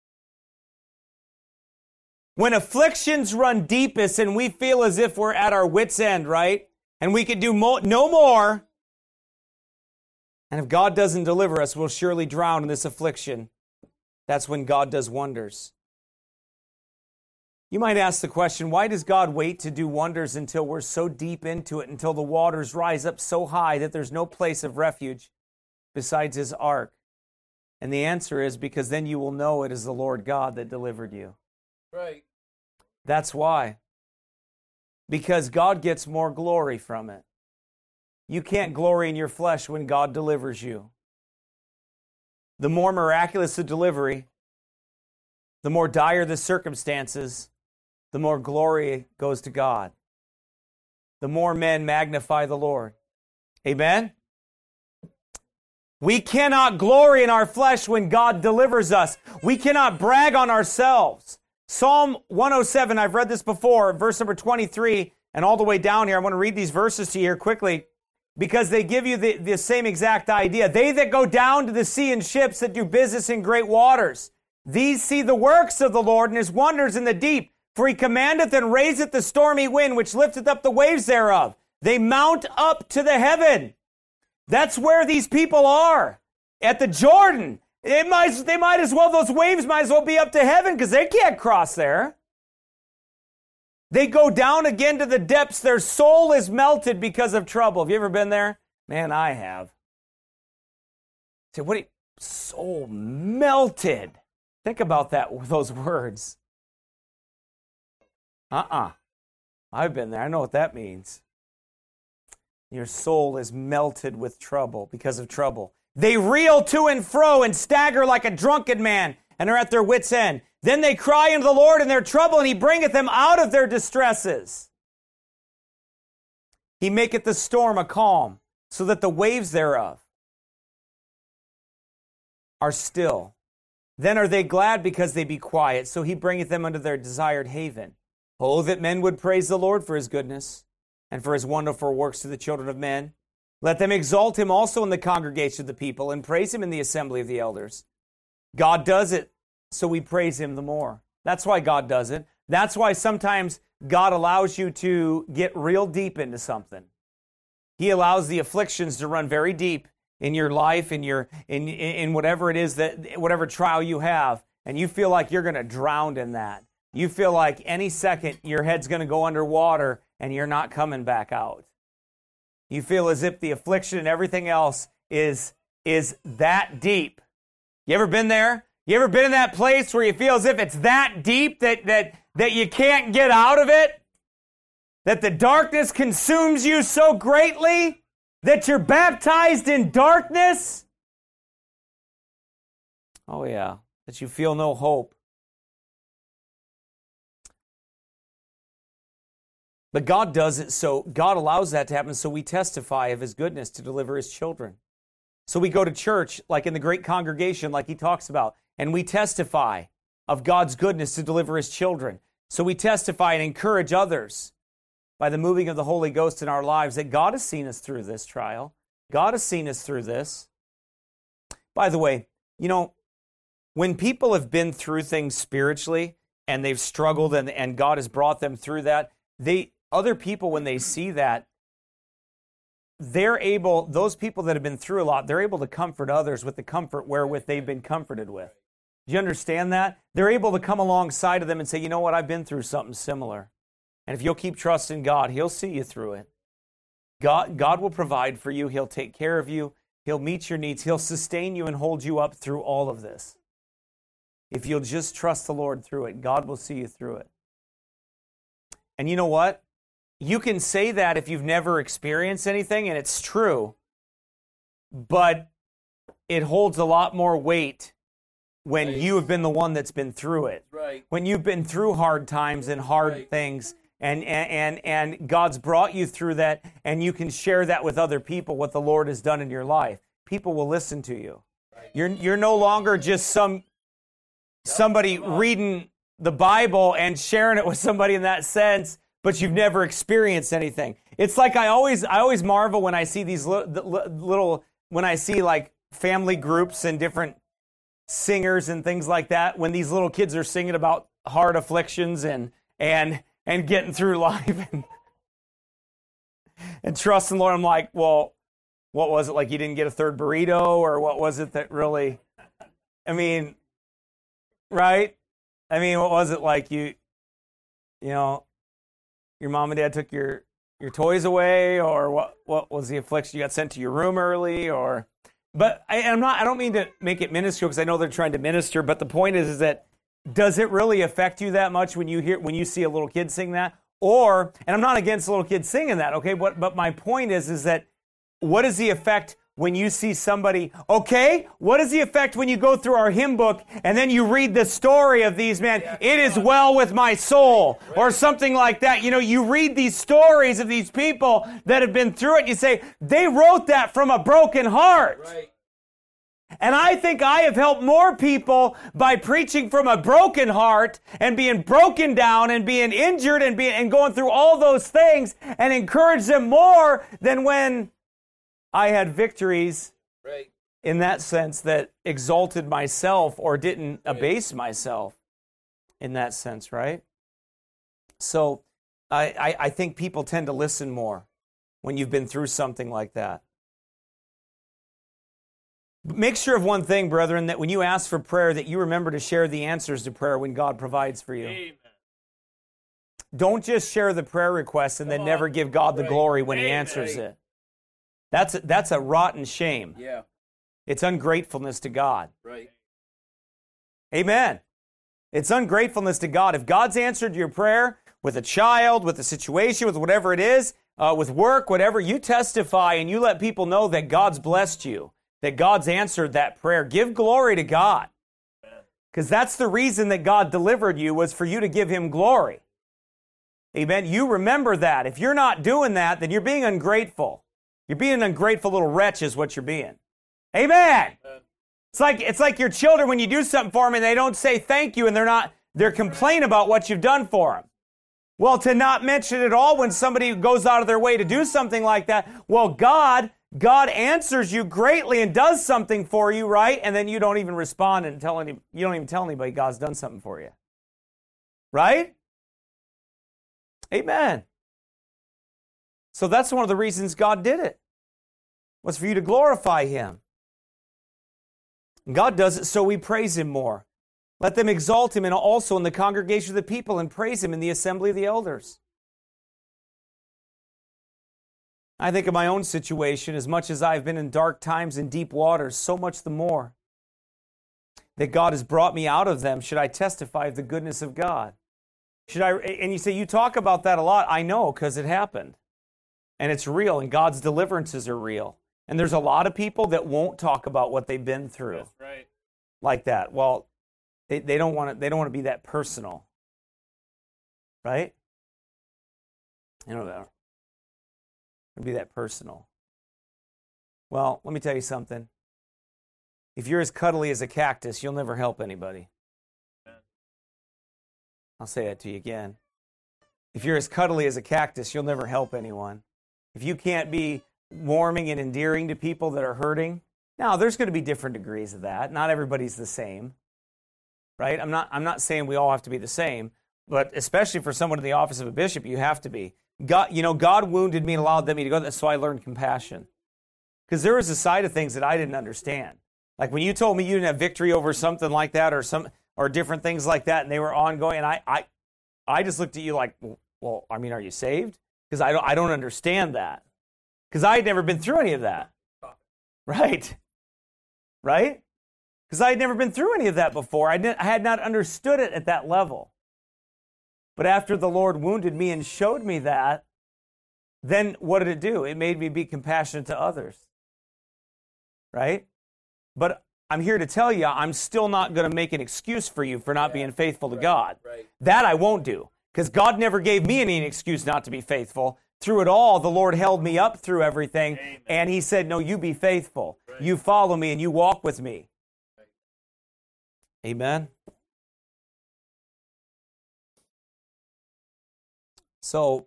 When afflictions run deepest and we feel as if we're at our wit's end, right? And we could do mo- no more. And if God doesn't deliver us, we'll surely drown in this affliction. That's when God does wonders. You might ask the question, why does God wait to do wonders until we're so deep into it, until the waters rise up so high that there's no place of refuge besides his ark? And the answer is because then you will know it is the Lord God that delivered you. Right. That's why. Because God gets more glory from it. You can't glory in your flesh when God delivers you. The more miraculous the delivery, the more dire the circumstances, the more glory goes to God. The more men magnify the Lord. Amen? We cannot glory in our flesh when God delivers us. We cannot brag on ourselves. Psalm one oh seven, I've read this before, verse number twenty-three, and all the way down here. I want to read these verses to you here quickly because they give you the, the same exact idea. They that go down to the sea in ships that do business in great waters, these see the works of the Lord and his wonders in the deep. For he commandeth and raiseth the stormy wind, which lifteth up the waves thereof. They mount up to the heaven. That's where these people are, at the Jordan. It might, they might as well, those waves might as well be up to heaven because they can't cross there. They go down again to the depths. Their soul is melted because of trouble. Have you ever been there? Man, I have. Say, what? Do you, soul melted. Think about that, those words. Uh-uh. I've been there. I know what that means. Your soul is melted with trouble because of trouble. They reel to and fro and stagger like a drunken man and are at their wits' end. Then they cry unto the Lord in their trouble, and he bringeth them out of their distresses. He maketh the storm a calm, so that the waves thereof are still. Then are they glad because they be quiet, so he bringeth them unto their desired haven. Oh, that men would praise the Lord for his goodness, and for his wonderful works to the children of men. Let them exalt him also in the congregation of the people, and praise him in the assembly of the elders. God does it, so we praise him the more. That's why God does it. That's why sometimes God allows you to get real deep into something. He allows the afflictions to run very deep in your life, in your in in whatever it is that whatever trial you have, and you feel like you're going to drown in that. You feel like any second your head's going to go underwater and you're not coming back out. You feel as if the affliction and everything else is, is that deep. You ever been there? You ever been in that place where you feel as if it's that deep that, that, that you can't get out of it? That the darkness consumes you so greatly that you're baptized in darkness? Oh yeah, that you feel no hope. But God does it so, God allows that to happen so we testify of his goodness to deliver his children. So we go to church, like in the great congregation, like he talks about, and we testify of God's goodness to deliver his children. So we testify and encourage others by the moving of the Holy Ghost in our lives that God has seen us through this trial. God has seen us through this. By the way, you know, when people have been through things spiritually and they've struggled and, and God has brought them through that, they... Other people, when they see that, they're able, those people that have been through a lot, they're able to comfort others with the comfort wherewith they've been comforted with. Do you understand that? They're able to come alongside of them and say, you know what, I've been through something similar. And if you'll keep trusting God, He'll see you through it. God, God will provide for you. He'll take care of you. He'll meet your needs. He'll sustain you and hold you up through all of this. If you'll just trust the Lord through it, God will see you through it. And you know what? You can say that if you've never experienced anything, and it's true, but it holds a lot more weight when right. you have been the one that's been through it. Right. When you've been through hard times and hard right. things, and, and, and, and God's brought you through that, and you can share that with other people, what the Lord has done in your life. People will listen to you. Right. You're, you're no longer just some somebody reading the Bible and sharing it with somebody in that sense, but you've never experienced anything. It's like I always I always marvel when I see these little, little when I see like family groups and different singers and things like that, when these little kids are singing about hard afflictions and and and getting through life and, and trusting the Lord. I'm like, well, what was it? Like you didn't get a third burrito, or what was it that really, I mean, right? I mean, what was it like you, you know, your mom and dad took your, your toys away, or what, what was the affliction? You got sent to your room early, or, but I, I'm not, I don't mean to make it minuscule because I know they're trying to minister, but the point is, is that does it really affect you that much when you hear, when you see a little kid sing that? Or, and I'm not against little kids singing that, okay, but, but my point is, is that what is the effect when you see somebody, okay, what is the effect when you go through our hymn book and then you read the story of these men, it is well with my soul, or something like that. You know, you read these stories of these people that have been through it, and you say, they wrote that from a broken heart. Right. And I think I have helped more people by preaching from a broken heart and being broken down and being injured and being and going through all those things, and encourage them more than when I had victories right. in that sense that exalted myself or didn't right. abase myself in that sense, right? So I, I, I think people tend to listen more when you've been through something like that. Make sure of one thing, brethren, that when you ask for prayer, that you remember to share the answers to prayer when God provides for you. Amen. Don't just share the prayer request and Come then on. never give God the right. glory when Amen. He answers it. That's a, that's a rotten shame. Yeah. It's ungratefulness to God. Right. Amen. It's ungratefulness to God. If God's answered your prayer with a child, with a situation, with whatever it is, uh, with work, whatever, you testify and you let people know that God's blessed you, that God's answered that prayer. Give glory to God. Because that's the reason that God delivered you, was for you to give Him glory. Amen. You remember that. If you're not doing that, then you're being ungrateful. You're being an ungrateful little wretch is what you're being. Amen. Amen. It's like it's like your children when you do something for them and they don't say thank you, and they're not they're complaining about what you've done for them. Well, to not mention it all when somebody goes out of their way to do something like that, well, God God answers you greatly and does something for you, right? And then you don't even respond and tell any you don't even tell anybody God's done something for you. Right? Amen. So that's one of the reasons God did it, was for you to glorify Him. God does it so we praise Him more. Let them exalt Him and also in the congregation of the people, and praise Him in the assembly of the elders. I think of my own situation, as much as I've been in dark times and deep waters, so much the more that God has brought me out of them should I testify of the goodness of God. Should I? And you say, you talk about that a lot. I know, because it happened. And it's real, and God's deliverances are real. And there's a lot of people that won't talk about what they've been through. That's right. Like that. Well, they, they don't want to they don't want to be that personal. Right? You know that. Be that personal. Well, let me tell you something. If you're as cuddly as a cactus, you'll never help anybody. I'll say that to you again. If you're as cuddly as a cactus, you'll never help anyone. If you can't be warming and endearing to people that are hurting, now there's going to be different degrees of that. Not everybody's the same. Right? I'm not I'm not saying we all have to be the same, but especially for someone in the office of a bishop, you have to be. God, you know, God wounded me and allowed them me to go there, so I learned compassion. Because there was a side of things that I didn't understand. Like when you told me you didn't have victory over something like that, or some, or different things like that, and they were ongoing, and I, I, I just looked at you like, well, I mean, are you saved? Because I don't, I don't understand that. Because I had never been through any of that. Right? Right? Because I had never been through any of that before. I, didn't, I had not understood it at that level. But after the Lord wounded me and showed me that, then what did it do? It made me be compassionate to others. Right? But I'm here to tell you, I'm still not going to make an excuse for you for not yeah. being faithful to right. God. Right. That I won't do. Because God never gave me any excuse not to be faithful. Through it all, the Lord held me up through everything. Amen. And He said, no, you be faithful. Right. You follow me and you walk with me. Right. Amen. So,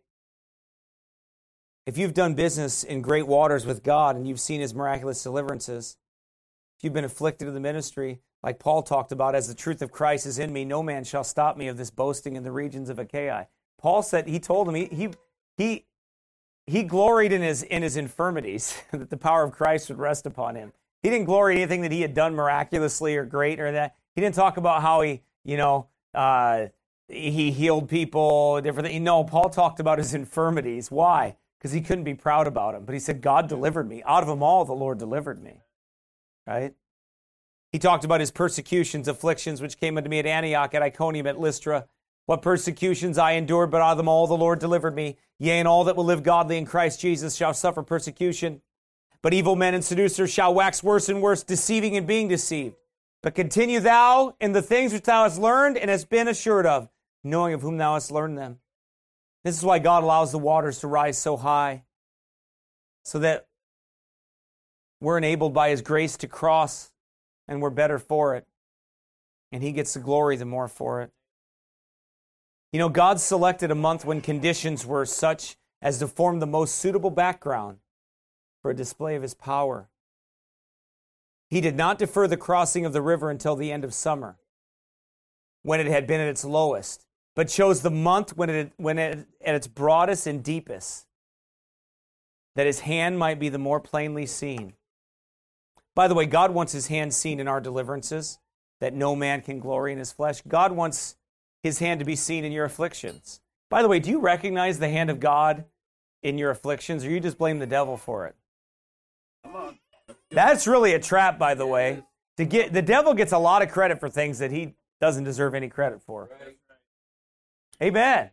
if you've done business in great waters with God and you've seen His miraculous deliverances, if you've been afflicted in the ministry, like Paul talked about, as the truth of Christ is in me, no man shall stop me of this boasting in the regions of Achaia. Paul said, he told him, he he he, he gloried in his in his infirmities, that the power of Christ would rest upon him. He didn't glory in anything that he had done miraculously or great or that. He didn't talk about how he, you know, uh, he healed people, different things. No, Paul talked about his infirmities. Why? Because he couldn't be proud about them. But he said, God delivered me. Out of them all, the Lord delivered me. Right? He talked about his persecutions, afflictions, which came unto me at Antioch, at Iconium, at Lystra. What persecutions I endured, but out of them all the Lord delivered me. Yea, and all that will live godly in Christ Jesus shall suffer persecution. But evil men and seducers shall wax worse and worse, deceiving and being deceived. But continue thou in the things which thou hast learned and hast been assured of, knowing of whom thou hast learned them. This is why God allows the waters to rise so high, so that we're enabled by His grace to cross, and we're better for it. And He gets the glory the more for it. You know, God selected a month when conditions were such as to form the most suitable background for a display of His power. He did not defer the crossing of the river until the end of summer, when it had been at its lowest, but chose the month when it when it at its broadest and deepest, that His hand might be the more plainly seen. By the way, God wants His hand seen in our deliverances, that no man can glory in his flesh. God wants His hand to be seen in your afflictions. By the way, do you recognize the hand of God in your afflictions, or you just blame the devil for it? Come on. That's really a trap, by the way. To get the devil gets a lot of credit for things that he doesn't deserve any credit for. Right. Amen.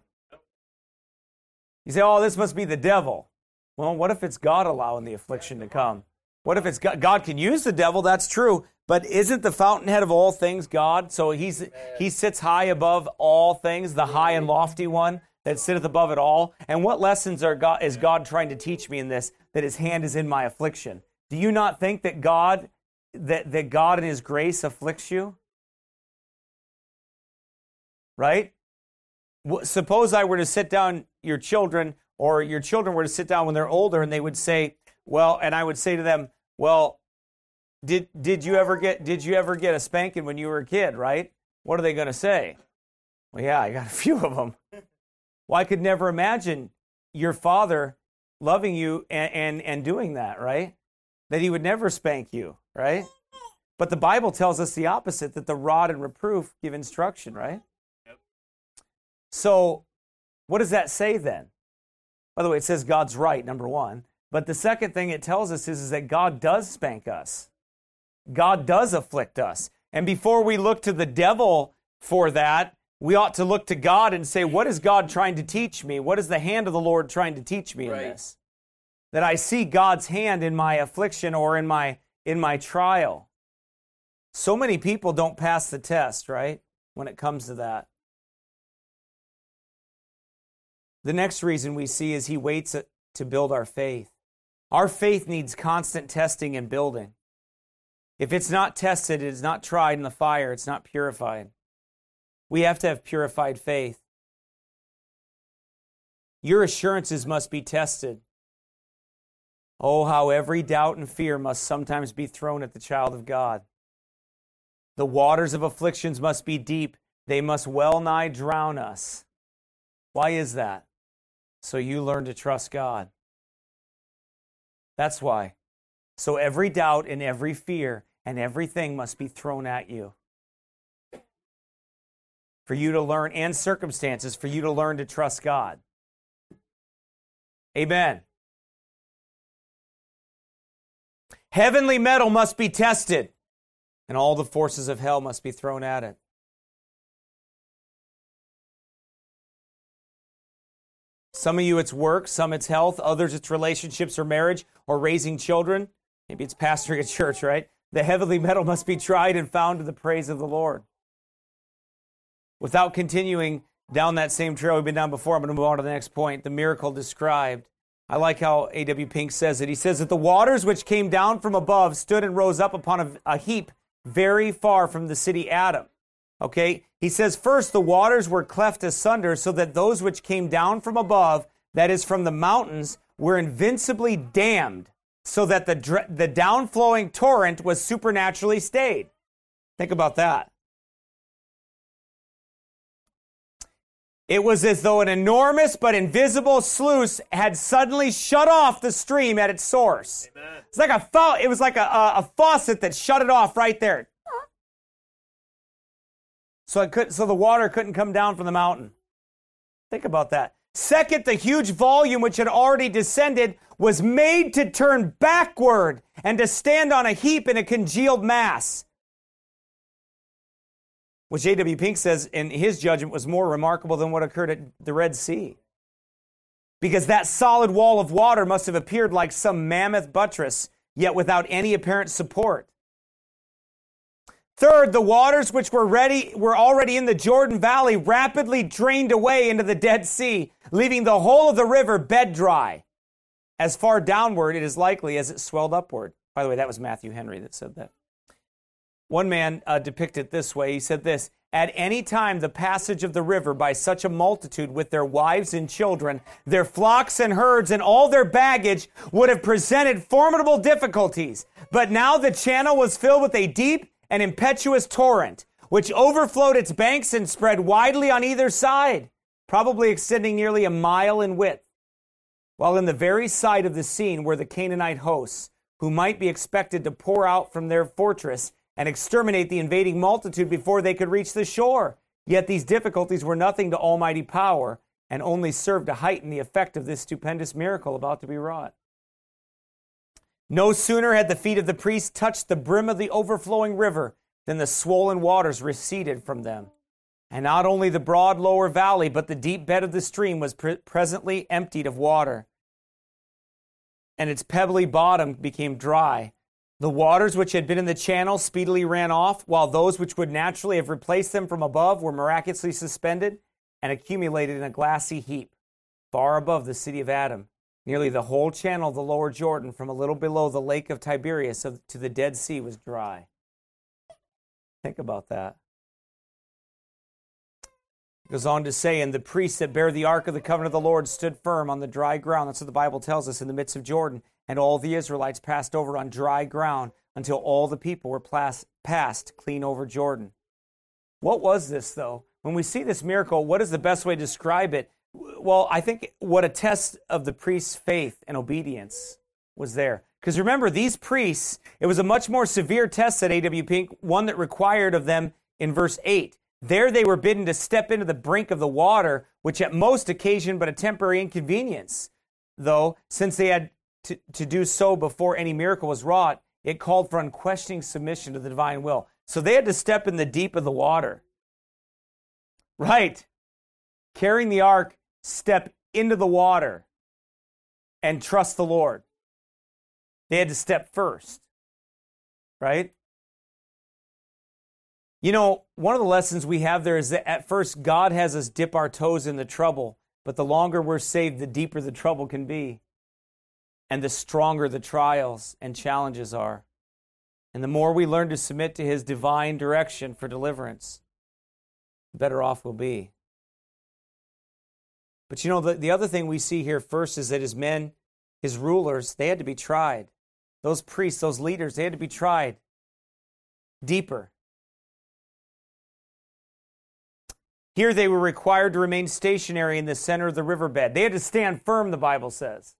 You say, oh, this must be the devil. Well, what if it's God allowing the affliction to come? What if it's God? God can use the devil, that's true, but isn't the fountainhead of all things God? So he's he sits high above all things, the high and lofty one that sitteth above it all. And what lessons are God, is God trying to teach me in this? That His hand is in my affliction. Do you not think that God, that, that God in His grace afflicts you? Right? Suppose I were to sit down your children, or your children were to sit down when they're older, and they would say, well, and I would say to them, well, did did you ever get did you ever get a spanking when you were a kid, right? What are they going to say? Well, yeah, I got a few of them. Well, I could never imagine your father loving you and, and, and doing that, right? That He would never spank you, right? But the Bible tells us the opposite, that the rod and reproof give instruction, right? Yep. So, what does that say then? By the way, it says God's right, number one. But the second thing it tells us is, is that God does spank us. God does afflict us. And before we look to the devil for that, we ought to look to God and say, what is God trying to teach me? What is the hand of the Lord trying to teach me right. in this? That I see God's hand in my affliction or in my in my trial. So many people don't pass the test, right? When it comes to that. The next reason we see is He waits to build our faith. Our faith needs constant testing and building. If it's not tested, it is not tried in the fire, it's not purified. We have to have purified faith. Your assurances must be tested. Oh, how every doubt and fear must sometimes be thrown at the child of God. The waters of afflictions must be deep. They must well nigh drown us. Why is that? so you learn to trust God. That's why. So every doubt and every fear and everything must be thrown at you. For you to learn, and circumstances, for you to learn to trust God. Amen. Heavenly metal must be tested, and all the forces of hell must be thrown at it. Some of you, it's work. Some, it's health. Others, it's relationships or marriage or raising children. Maybe it's pastoring a church, right? The heavenly metal must be tried and found to the praise of the Lord. Without continuing down that same trail we've been down before, I'm going to move on to the next point, the miracle described. I like how A W Pink says it. He says that the waters which came down from above stood and rose up upon a, a heap very far from the city Adam. Okay? He says, first, the waters were cleft asunder so that those which came down from above, that is from the mountains, were invincibly dammed, so that the, the downflowing torrent was supernaturally stayed. Think about that. It was as though an enormous but invisible sluice had suddenly shut off the stream at its source. Amen. It's like a fa- it was like a, a, a faucet that shut it off right there. So it could, so the water couldn't come down from the mountain. Think about that. Second, the huge volume which had already descended was made to turn backward and to stand on a heap in a congealed mass. Which A W Pink says in his judgment was more remarkable than what occurred at the Red Sea. Because that solid wall of water must have appeared like some mammoth buttress, yet without any apparent support. Third, the waters which were ready were already in the Jordan Valley rapidly drained away into the Dead Sea, leaving the whole of the river bed dry. As far downward, it is likely, as it swelled upward. By the way, that was Matthew Henry that said that. One man uh, depicted it this way. He said this, at any time the passage of the river by such a multitude with their wives and children, their flocks and herds and all their baggage would have presented formidable difficulties. But now the channel was filled with a deep and impetuous torrent, which overflowed its banks and spread widely on either side, probably extending nearly a mile in width. While in the very side of the scene were the Canaanite hosts, who might be expected to pour out from their fortress and exterminate the invading multitude before they could reach the shore. Yet these difficulties were nothing to almighty power and only served to heighten the effect of this stupendous miracle about to be wrought. No sooner had the feet of the priests touched the brim of the overflowing river than the swollen waters receded from them. And not only the broad lower valley, but the deep bed of the stream was pre- presently emptied of water, and its pebbly bottom became dry. The waters which had been in the channel speedily ran off, while those which would naturally have replaced them from above were miraculously suspended and accumulated in a glassy heap, far above the city of Adam. Nearly the whole channel of the lower Jordan, from a little below the lake of Tiberias to the Dead Sea, was dry. Think about that. It goes on to say, and the priests that bear the ark of the covenant of the Lord stood firm on the dry ground. That's what the Bible tells us, in the midst of Jordan. And all the Israelites passed over on dry ground until all the people were plas- passed clean over Jordan. What was this, though? When we see this miracle, what is the best way to describe it? Well, I think what a test of the priest's faith and obedience was there. Because remember, these priests, it was a much more severe test at A W Pink, one that required of them in verse eight. There they were bidden to step into the brink of the water, which at most occasioned but a temporary inconvenience. Though, since they had to, to do so before any miracle was wrought, it called for unquestioning submission to the divine will. So they had to step in the deep of the water. Right. Carrying the ark, step into the water and trust the Lord. They had to step first. Right? You know, one of the lessons we have there is that at first God has us dip our toes in the trouble, but the longer we're saved, the deeper the trouble can be, and the stronger the trials and challenges are. And the more we learn to submit to His divine direction for deliverance, the better off we'll be. But you know, the, the other thing we see here first is that His men, His rulers, they had to be tried. Those priests, those leaders, they had to be tried deeper. Here they were required to remain stationary in the center of the riverbed. They had to stand firm, the Bible says.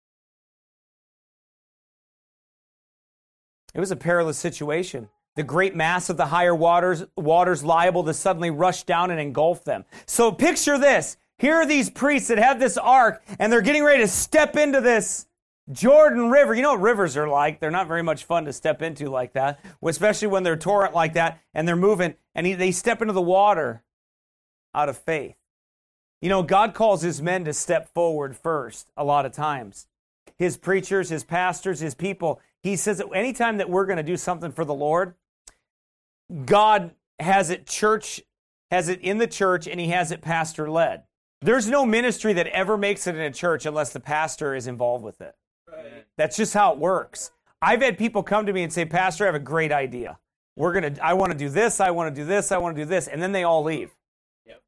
It was a perilous situation. The great mass of the higher waters, waters liable to suddenly rush down and engulf them. So picture this. Here are these priests that have this ark, and they're getting ready to step into this Jordan River. You know what rivers are like. They're not very much fun to step into like that, especially when they're torrent like that, and they're moving, and he, they step into the water out of faith. You know, God calls his men to step forward first a lot of times. His preachers, his pastors, his people. He says that anytime that we're going to do something for the Lord, God has it church, has it in the church, and he has it pastor-led. There's no ministry that ever makes it in a church unless the pastor is involved with it. Right. That's just how it works. I've had people come to me and say, Pastor, I have a great idea. We're going to, I want to do this, I want to do this, I want to do this, and then they all leave. Yep.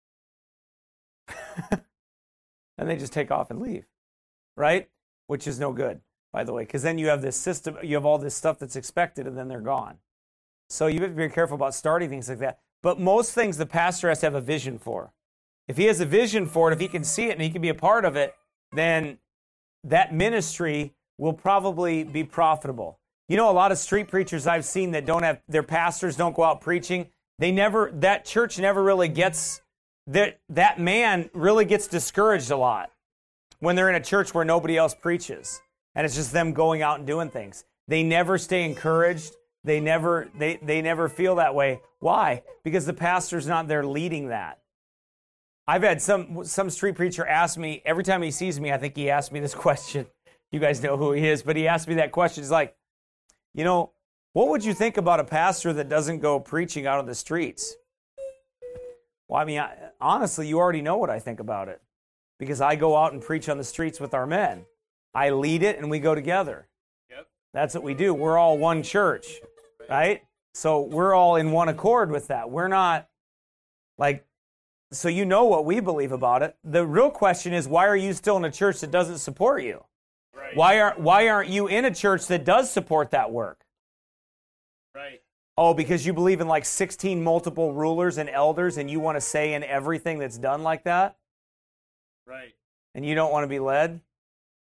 And they just take off and leave, right? Which is no good, by the way, because then you have this system, you have all this stuff that's expected, and then they're gone. So you have to be very careful about starting things like that. But most things the pastor has to have a vision for. If he has a vision for it, if he can see it and he can be a part of it, then that ministry will probably be profitable. You know, a lot of street preachers I've seen that don't have, their pastors don't go out preaching. They never, that church never really gets, that, that man really gets discouraged a lot when they're in a church where nobody else preaches. And it's just them going out and doing things. They never stay encouraged. They never, they, they never feel that way. Why? Because the pastor's not there leading that. I've had some some street preacher ask me, every time he sees me, I think he asks me this question. You guys know who he is, but he asked me that question. He's like, you know, what would you think about a pastor that doesn't go preaching out on the streets? Well, I mean, I, honestly, you already know what I think about it because I go out and preach on the streets with our men. I lead it and we go together. Yep. That's what we do. We're all one church, right? So we're all in one accord with that. We're not like, so you know what we believe about it. The real question is, why are you still in a church that doesn't support you? Right. Why aren't why aren't you in a church that does support that work? Right. Oh, because you believe in like sixteen multiple rulers and elders and you want to say in everything that's done like that? Right. And you don't want to be led? I'll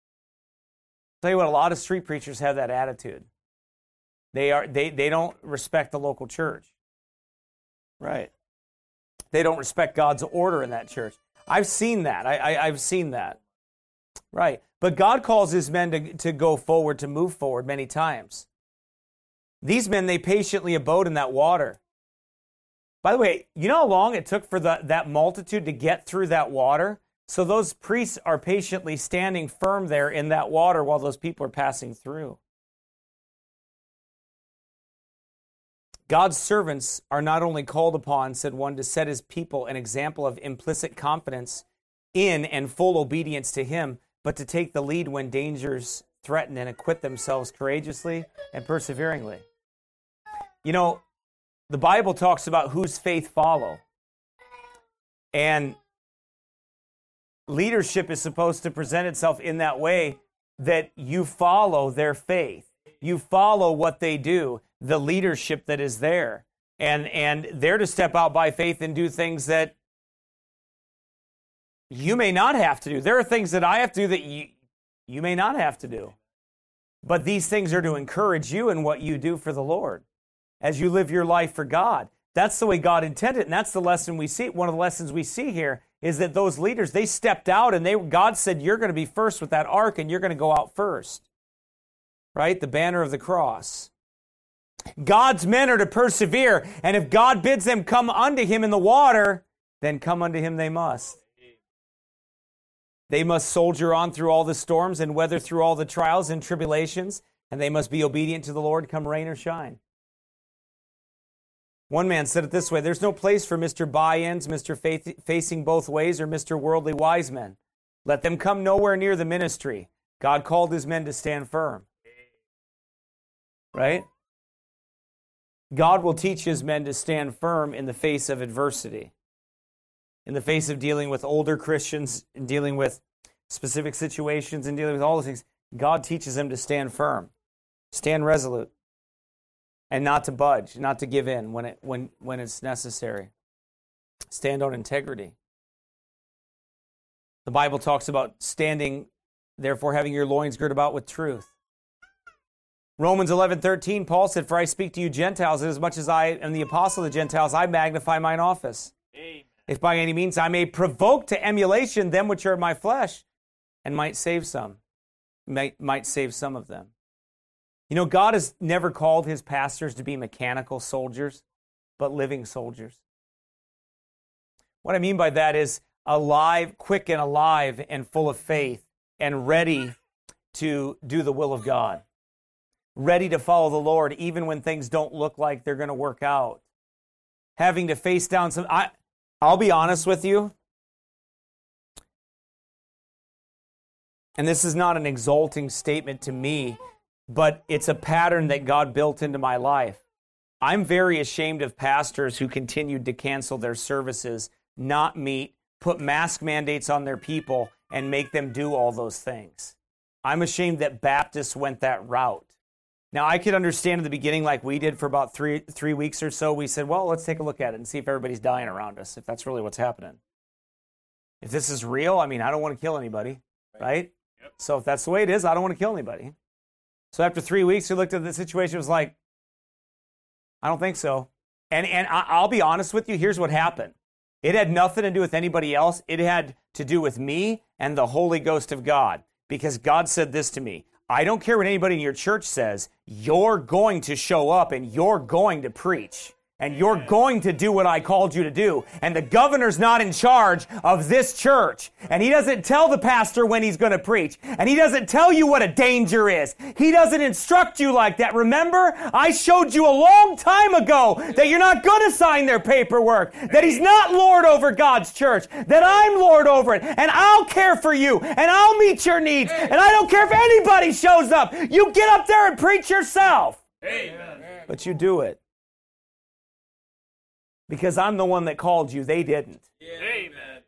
tell you what, a lot of street preachers have that attitude. They are they they don't respect the local church. Right. They don't respect God's order in that church. I've seen that. I, I, I've seen that. Right. But God calls his men to, to go forward, to move forward many times. These men, they patiently abode in that water. By the way, you know how long it took for the, that multitude to get through that water? So those priests are patiently standing firm there in that water while those people are passing through. God's servants are not only called upon, said one, to set his people an example of implicit confidence in and full obedience to him, but to take the lead when dangers threaten and acquit themselves courageously and perseveringly. You know, the Bible talks about whose faith follow. And leadership is supposed to present itself in that way that you follow their faith. You follow what they do, the leadership that is there. And, and they're to step out by faith and do things that you may not have to do. There are things that I have to do that you, you may not have to do. But these things are to encourage you in what you do for the Lord as you live your life for God. That's the way God intended it, and that's the lesson we see. One of the lessons we see here is that those leaders, they stepped out, and they God said, you're going to be first with that ark, and you're going to go out first. Right? The banner of the cross. God's men are to persevere, and if God bids them come unto him in the water, then come unto him they must. They must soldier on through all the storms and weather through all the trials and tribulations, and they must be obedient to the Lord come rain or shine. One man said it this way, there's no place for Mister Buy-ins, Mister Faith, facing both ways, or Mister Worldly Wise Men. Let them come nowhere near the ministry. God called his men to stand firm. Right? God will teach his men to stand firm in the face of adversity, in the face of dealing with older Christians, and dealing with specific situations, and dealing with all those things. God teaches them to stand firm, stand resolute, and not to budge, not to give in when it when when it's necessary. Stand on integrity. The Bible talks about standing, therefore having your loins girt about with truth. Romans eleven thirteen, Paul said, "For I speak to you Gentiles, and as much as I am the apostle of the Gentiles, I magnify mine office. Amen. If by any means I may provoke to emulation them which are in my flesh, and might save some, might, might save some of them." You know, God has never called his pastors to be mechanical soldiers, but living soldiers. What I mean by that is alive, quick and alive and full of faith and ready to do the will of God. Ready to follow the Lord even when things don't look like they're going to work out. Having to face down some... I, I'll be honest with you. And this is not an exalting statement to me, but it's a pattern that God built into my life. I'm very ashamed of pastors who continued to cancel their services, not meet, put mask mandates on their people, and make them do all those things. I'm ashamed that Baptists went that route. Now, I could understand in the beginning, like we did for about three three weeks or so, we said, well, let's take a look at it and see if everybody's dying around us, if that's really what's happening. If this is real, I mean, I don't want to kill anybody, right? right? Yep. So if that's the way it is, I don't want to kill anybody. So after three weeks, we looked at the situation, it was like, I don't think so. And, and I, I'll be honest with you, here's what happened. It had nothing to do with anybody else. It had to do with me and the Holy Ghost of God. Because God said this to me: I don't care what anybody in your church says, you're going to show up and you're going to preach. And you're going to do what I called you to do. And the governor's not in charge of this church. And he doesn't tell the pastor when he's going to preach. And he doesn't tell you what a danger is. He doesn't instruct you like that. Remember, I showed you a long time ago that you're not going to sign their paperwork. That he's not Lord over God's church. That I'm Lord over it. And I'll care for you. And I'll meet your needs. And I don't care if anybody shows up. You get up there and preach yourself. Amen. But you do it. Because I'm the one that called you, they didn't. Yeah. Amen.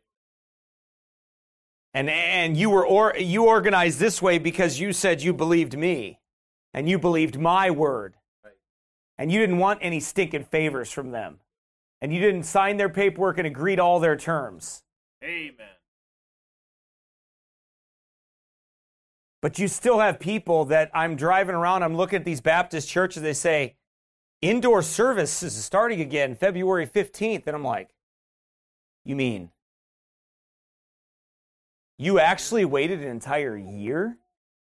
And and you were or you organized this way because you said you believed me, and you believed my word, right. And you didn't want any stinking favors from them, and you didn't sign their paperwork and agree to all their terms. Amen. But you still have people that I'm driving around, I'm looking at these Baptist churches, they say, indoor service is starting again February fifteenth. And I'm like, you mean you actually waited an entire year?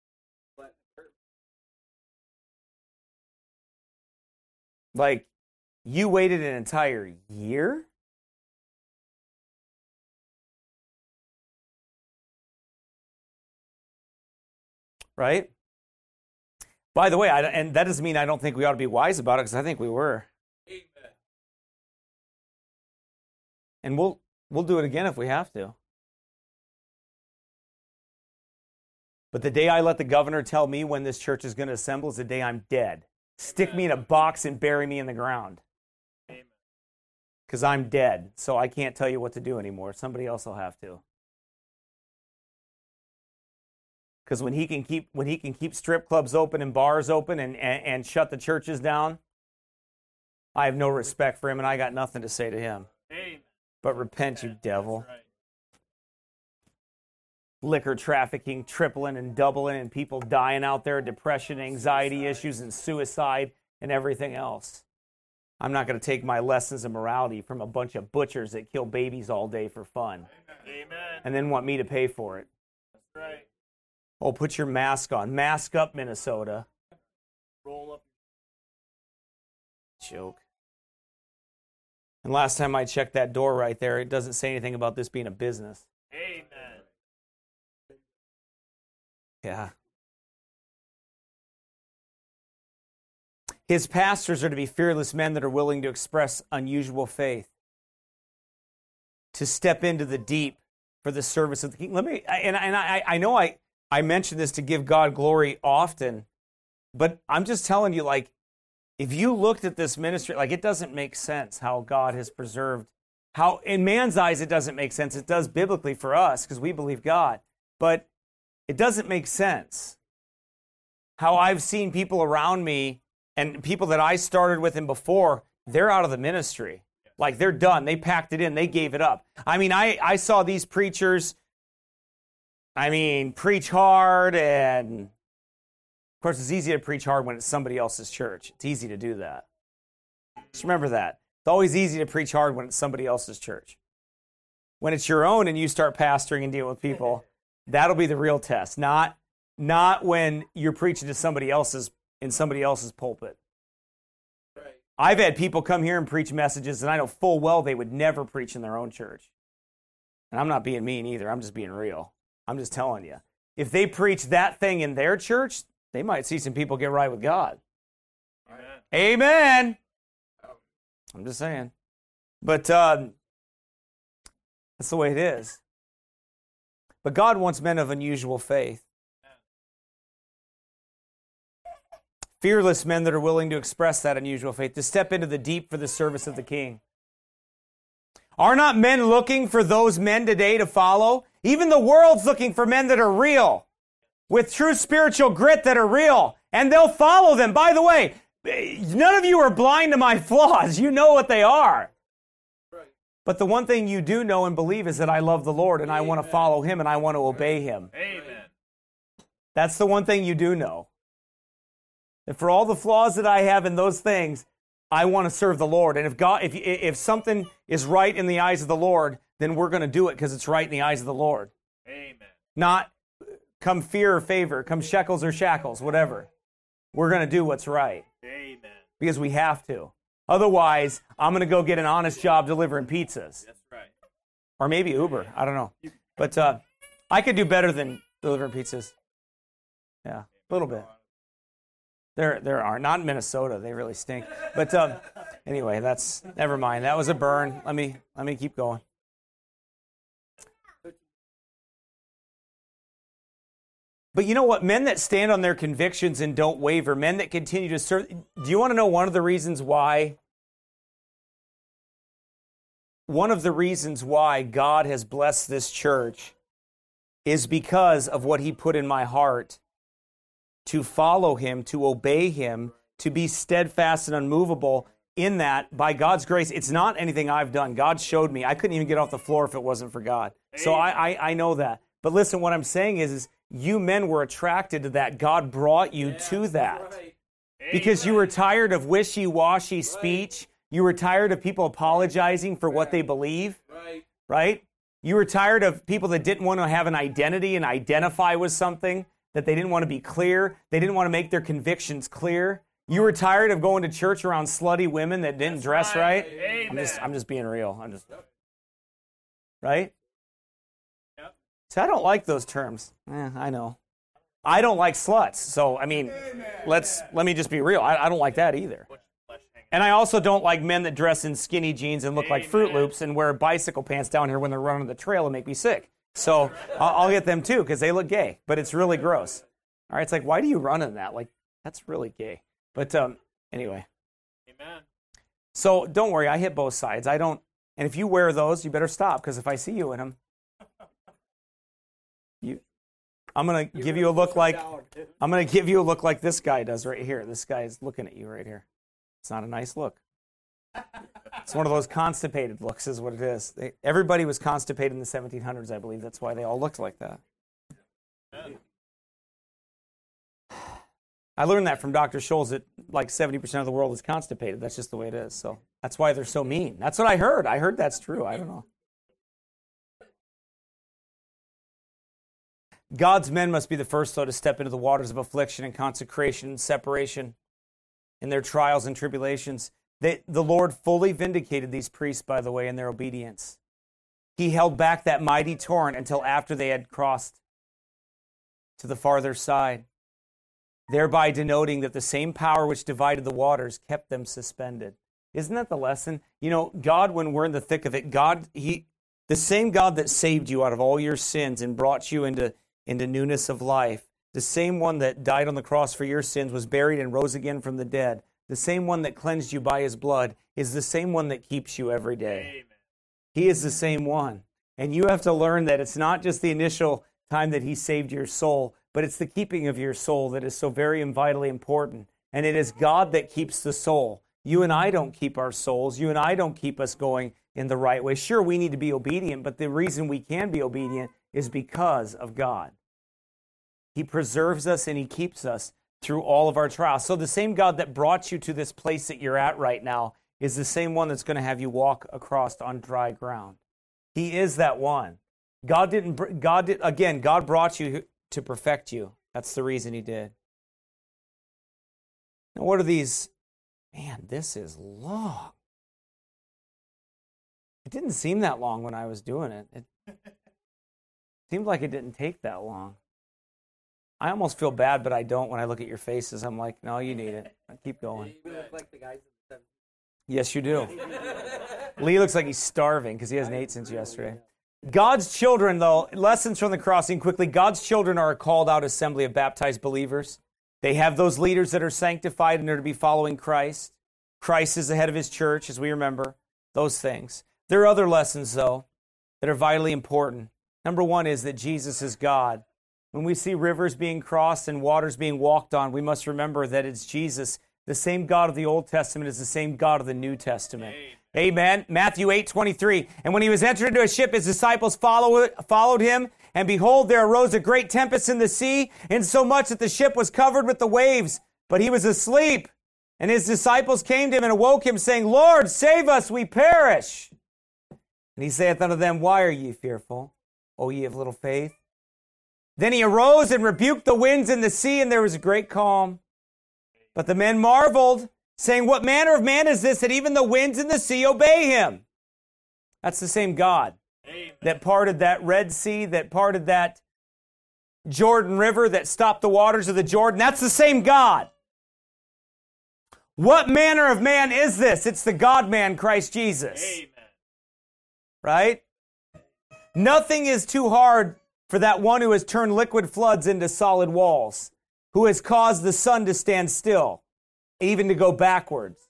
Like, you waited an entire year? Right? By the way, I, and that doesn't mean I don't think we ought to be wise about it, because I think we were. Amen. And we'll we'll do it again if we have to. But the day I let the governor tell me when this church is going to assemble is the day I'm dead. Stick Amen. Me in a box and bury me in the ground. Because I'm dead, so I can't tell you what to do anymore. Somebody else will have to. Because when he can keep when he can keep strip clubs open and bars open and, and, and shut the churches down, I have no respect for him, and I got nothing to say to him. Amen. But repent, you devil. Right. Liquor trafficking, tripling and doubling, and people dying out there, depression, anxiety suicide. Issues, and suicide, and everything else. I'm not going to take my lessons of morality from a bunch of butchers that kill babies all day for fun. Amen. And then want me to pay for it. That's right. Oh, put your mask on. Mask up, Minnesota. Roll up. Joke. And last time I checked that door right there, it doesn't say anything about this being a business. Amen. Yeah. His pastors are to be fearless men that are willing to express unusual faith, to step into the deep for the service of the King. Let me, and, and I, I know I, I mention this to give God glory often, but I'm just telling you, like, if you looked at this ministry, like, it doesn't make sense how God has preserved, how in man's eyes it doesn't make sense. It does biblically for us because we believe God, but it doesn't make sense how I've seen people around me and people that I started with him before, they're out of the ministry. Like they're done. They packed it in. They gave it up. I mean, I, I saw these preachers, I mean, preach hard. And of course, it's easy to preach hard when it's somebody else's church. It's easy to do that. Just remember that. It's always easy to preach hard when it's somebody else's church. When it's your own and you start pastoring and dealing with people, that'll be the real test. Not, not when you're preaching to somebody else's in somebody else's pulpit. Right. I've had people come here and preach messages, and I know full well they would never preach in their own church. And I'm not being mean either. I'm just being real. I'm just telling you. If they preach that thing in their church, they might see some people get right with God. Amen. Amen. I'm just saying. But um, that's the way it is. But God wants men of unusual faith. Fearless men that are willing to express that unusual faith, to step into the deep for the service of the King. Are not men looking for those men today to follow? Even the world's looking for men that are real, with true spiritual grit that are real, and they'll follow them. By the way, none of you are blind to my flaws. You know what they are. But the one thing you do know and believe is that I love the Lord, and I want to follow Him, and I want to obey Him. Amen. That's the one thing you do know. And for all the flaws that I have in those things, I want to serve the Lord. And if God, if if something is right in the eyes of the Lord, then we're going to do it because it's right in the eyes of the Lord. Amen. Not come fear or favor, come shekels or shackles, whatever. We're going to do what's right. Amen. Because we have to. Otherwise, I'm going to go get an honest job delivering pizzas. That's right. Or maybe Uber. I don't know. But uh, I could do better than delivering pizzas. Yeah, a little bit. There, there are. Not in Minnesota. They really stink. But um, anyway, that's, never mind. That was a burn. Let me, let me keep going. But you know what? Men that stand on their convictions and don't waver, men that continue to serve. Do you want to know one of the reasons why? One of the reasons why God has blessed this church is because of what He put in my heart to follow Him, to obey Him, to be steadfast and unmovable in that by God's grace. It's not anything I've done. God showed me. I couldn't even get off the floor if it wasn't for God. So I, I, I know that. But listen, what I'm saying is, is you men were attracted to that. God brought you yeah, to that. Right. Because you were tired of wishy-washy right. speech. You were tired of people apologizing for right. what they believe. Right. Right? You were tired of people that didn't want to have an identity and identify with something, that they didn't want to be clear. They didn't want to make their convictions clear. You were tired of going to church around slutty women that didn't That's dress right. right. I'm just I'm just being real. I'm just right? Yep. So I don't like those terms. Eh, I know. I don't like sluts. So I mean, Amen. let's let me just be real. I, I don't like that either. And I also don't like men that dress in skinny jeans and look Amen. like Fruit Loops and wear bicycle pants down here when they're running the trail and make me sick. So I'll, I'll get them too because they look gay, but it's really gross. All right, it's like, why do you run in that? Like, that's really gay. But um, anyway. Amen. So don't worry, I hit both sides. I don't, and if you wear those, you better stop because if I see you in them, you, I'm gonna give you a look like I'm gonna give you a look like this guy does right here. This guy is looking at you right here. It's not a nice look. It's one of those constipated looks is what it is. They, everybody was constipated in the seventeen hundreds, I believe. That's why they all looked like that. I learned that from Doctor Scholes that like seventy percent of the world is constipated. That's just the way it is. So that's why they're so mean. That's what I heard. I heard that's true. I don't know. God's men must be the first, though, to step into the waters of affliction and consecration and separation in their trials and tribulations. They, the Lord fully vindicated these priests, by the way, in their obedience. He held back that mighty torrent until after they had crossed to the farther side, thereby denoting that the same power which divided the waters kept them suspended. Isn't that the lesson? You know, God, when we're in the thick of it, God, He, the same God that saved you out of all your sins and brought you into, into newness of life, the same one that died on the cross for your sins, was buried and rose again from the dead, the same one that cleansed you by His blood is the same one that keeps you every day. Amen. He is the same one. And you have to learn that it's not just the initial time that He saved your soul, but it's the keeping of your soul that is so very and vitally important. And it is God that keeps the soul. You and I don't keep our souls. You and I don't keep us going in the right way. Sure, we need to be obedient, but the reason we can be obedient is because of God. He preserves us and He keeps us through all of our trials. So the same God that brought you to this place that you're at right now is the same one that's going to have you walk across on dry ground. He is that one. God didn't, God did, again, God brought you to perfect you. That's the reason He did. Now, what are these? Man, this is long. It didn't seem that long when I was doing it. It seemed like it didn't take that long. I almost feel bad, but I don't when I look at your faces. I'm like, no, you need it. Keep going. You look like the guys in the seventies. Yes, you do. Lee looks like he's starving because he hasn't ate since yesterday. God's children, though, lessons from the crossing quickly. God's children are a called out assembly of baptized believers. They have those leaders that are sanctified and are to be following Christ. Christ is the head of His church, as we remember. Those things. There are other lessons, though, that are vitally important. Number one is that Jesus is God. When we see rivers being crossed and waters being walked on, we must remember that it's Jesus. The same God of the Old Testament is the same God of the New Testament. Amen. Amen. Matthew eight twenty-three. And when He was entered into a ship, His disciples followed, followed Him. And behold, there arose a great tempest in the sea, insomuch that the ship was covered with the waves. But He was asleep. And His disciples came to Him and awoke Him, saying, Lord, save us, we perish. And He saith unto them, Why are ye fearful, O ye of little faith? Then He arose and rebuked the winds and the sea, and there was a great calm. But the men marveled, saying, What manner of man is this, that even the winds and the sea obey Him? That's the same God. Amen. That parted that Red Sea, that parted that Jordan River, that stopped the waters of the Jordan. That's the same God. What manner of man is this? It's the God-man, Christ Jesus. Amen. Right? Nothing is too hard for that one who has turned liquid floods into solid walls, who has caused the sun to stand still, even to go backwards,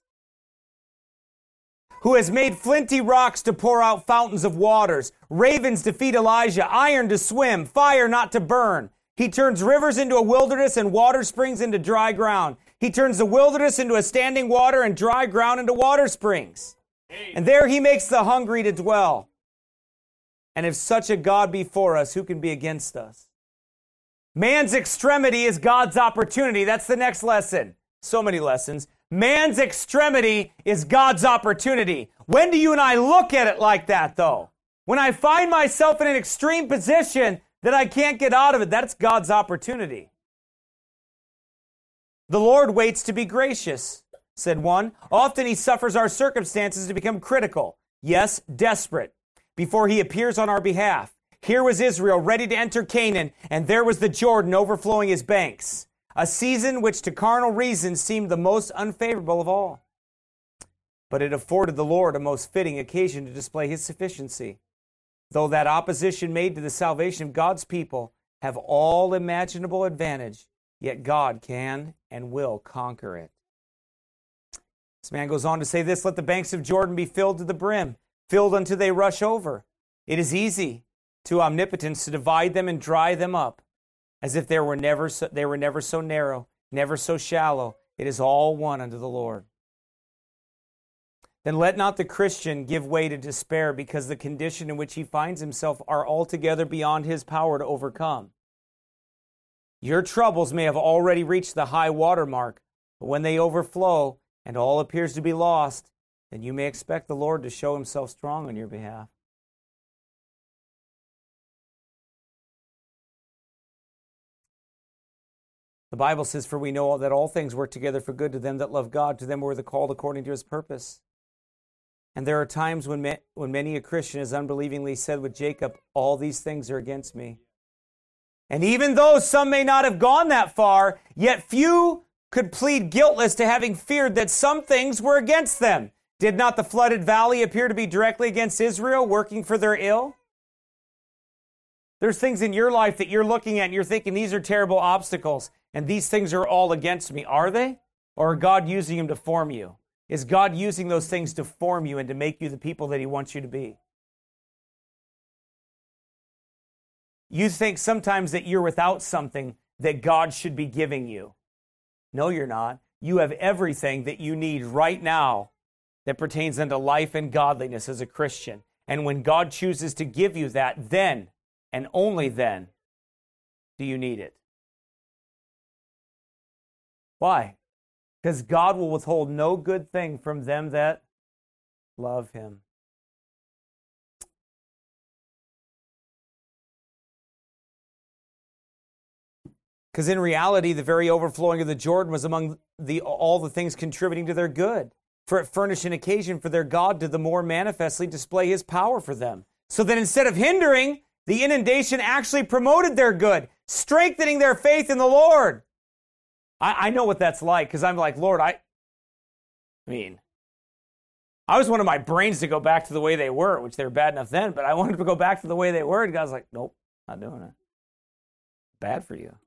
who has made flinty rocks to pour out fountains of waters, ravens to feed Elijah, iron to swim, fire not to burn. He turns rivers into a wilderness and water springs into dry ground. He turns the wilderness into a standing water and dry ground into water springs. And there He makes the hungry to dwell. And if such a God be for us, who can be against us? Man's extremity is God's opportunity. That's the next lesson. So many lessons. Man's extremity is God's opportunity. When do you and I look at it like that, though? When I find myself in an extreme position that I can't get out of it, that's God's opportunity. The Lord waits to be gracious, said one. Often He suffers our circumstances to become critical. Yes, desperate. Before He appears on our behalf. Here was Israel ready to enter Canaan, and there was the Jordan overflowing his banks. A season which to carnal reason seemed the most unfavorable of all. But it afforded the Lord a most fitting occasion to display His sufficiency. Though that opposition made to the salvation of God's people have all imaginable advantage, yet God can and will conquer it. This man goes on to say this, let the banks of Jordan be filled to the brim, filled until they rush over. It is easy to omnipotence to divide them and dry them up, as if they were never so, they were never so narrow, never so shallow. It is all one unto the Lord. Then let not the Christian give way to despair, because the condition in which he finds himself are altogether beyond his power to overcome. Your troubles may have already reached the high water mark, but when they overflow and all appears to be lost, then you may expect the Lord to show Himself strong on your behalf. The Bible says, for we know that all things work together for good to them that love God, to them who are the called according to His purpose. And there are times when, ma- when many a Christian has unbelievingly said with Jacob, all these things are against me. And even though some may not have gone that far, yet few could plead guiltless to having feared that some things were against them. Did not the flooded valley appear to be directly against Israel, working for their ill? There's things in your life that you're looking at and you're thinking, these are terrible obstacles, and these things are all against me. Are they? Or are God using them to form you? Is God using those things to form you and to make you the people that He wants you to be? You think sometimes that you're without something that God should be giving you. No, you're not. you have everything that you need right now that pertains unto life and godliness as a Christian. And when God chooses to give you that, then and only then do you need it. Why? Because God will withhold no good thing from them that love him. Because in reality, the very overflowing of the Jordan was among the, all the things contributing to their good. For it furnished an occasion for their God to the more manifestly display his power for them. So that instead of hindering, the inundation actually promoted their good, strengthening their faith in the Lord. I, I know what that's like, because I'm like, Lord, I, I mean, I was wanting my brains to go back to the way they were, which they were bad enough then, but I wanted to go back to the way they were, and God's like, nope, not doing it. Bad for you.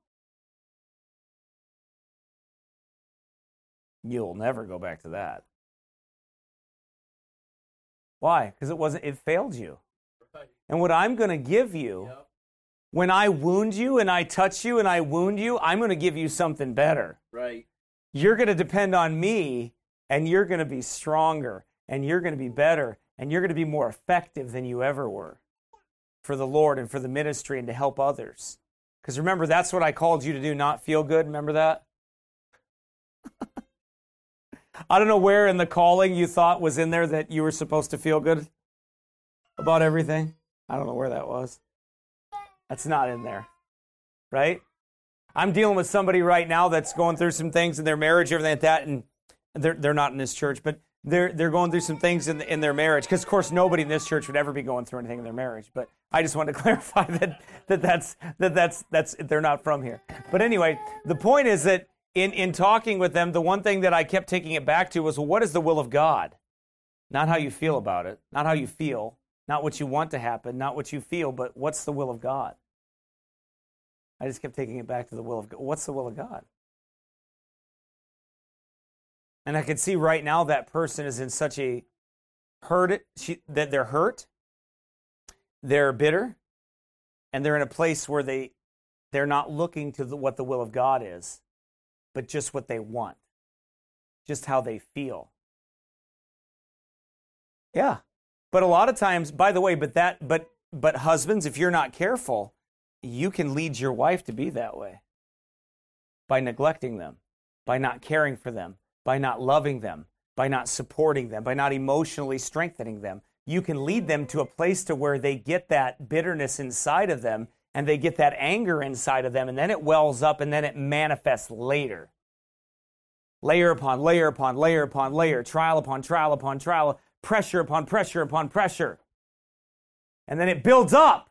You'll never go back to that. Why? Because it wasn't, it failed you. Right. And what I'm going to give you, yep. When I wound you and I touch you and I wound you, I'm going to give you something better. Right. You're going to depend on me, and you're going to be stronger, and you're going to be better, and you're going to be more effective than you ever were for the Lord and for the ministry and to help others. Because remember, that's what I called you to do, not feel good. Remember that? I don't know where in the calling you thought was in there that you were supposed to feel good about everything. I don't know where that was. That's not in there, right? I'm dealing with somebody right now that's going through some things in their marriage, everything like that, and they're they're not in this church, but they're they're going through some things in in their marriage. Because of course nobody in this church would ever be going through anything in their marriage. But I just wanted to clarify that that that's that that's that's they're not from here. But anyway, the point is that. In in talking with them, the one thing that I kept taking it back to was, well, what is the will of God? Not how you feel about it, not how you feel, not what you want to happen, not what you feel, but what's the will of God? I just kept taking it back to the will of God. What's the will of God? And I could see right now that person is in such a hurt, she, that they're hurt, they're bitter, and they're in a place where they, they're not looking to the, what the will of God is, but just what they want, just how they feel. Yeah. But a lot of times, by the way, but that, but, but husbands, if you're not careful, you can lead your wife to be that way by neglecting them, by not caring for them, by not loving them, by not supporting them, by not emotionally strengthening them. You can lead them to a place to where they get that bitterness inside of them, and they get that anger inside of them, and then it wells up, and then it manifests later. Layer upon layer upon layer upon layer, trial upon trial upon trial, pressure upon pressure upon pressure. And then it builds up.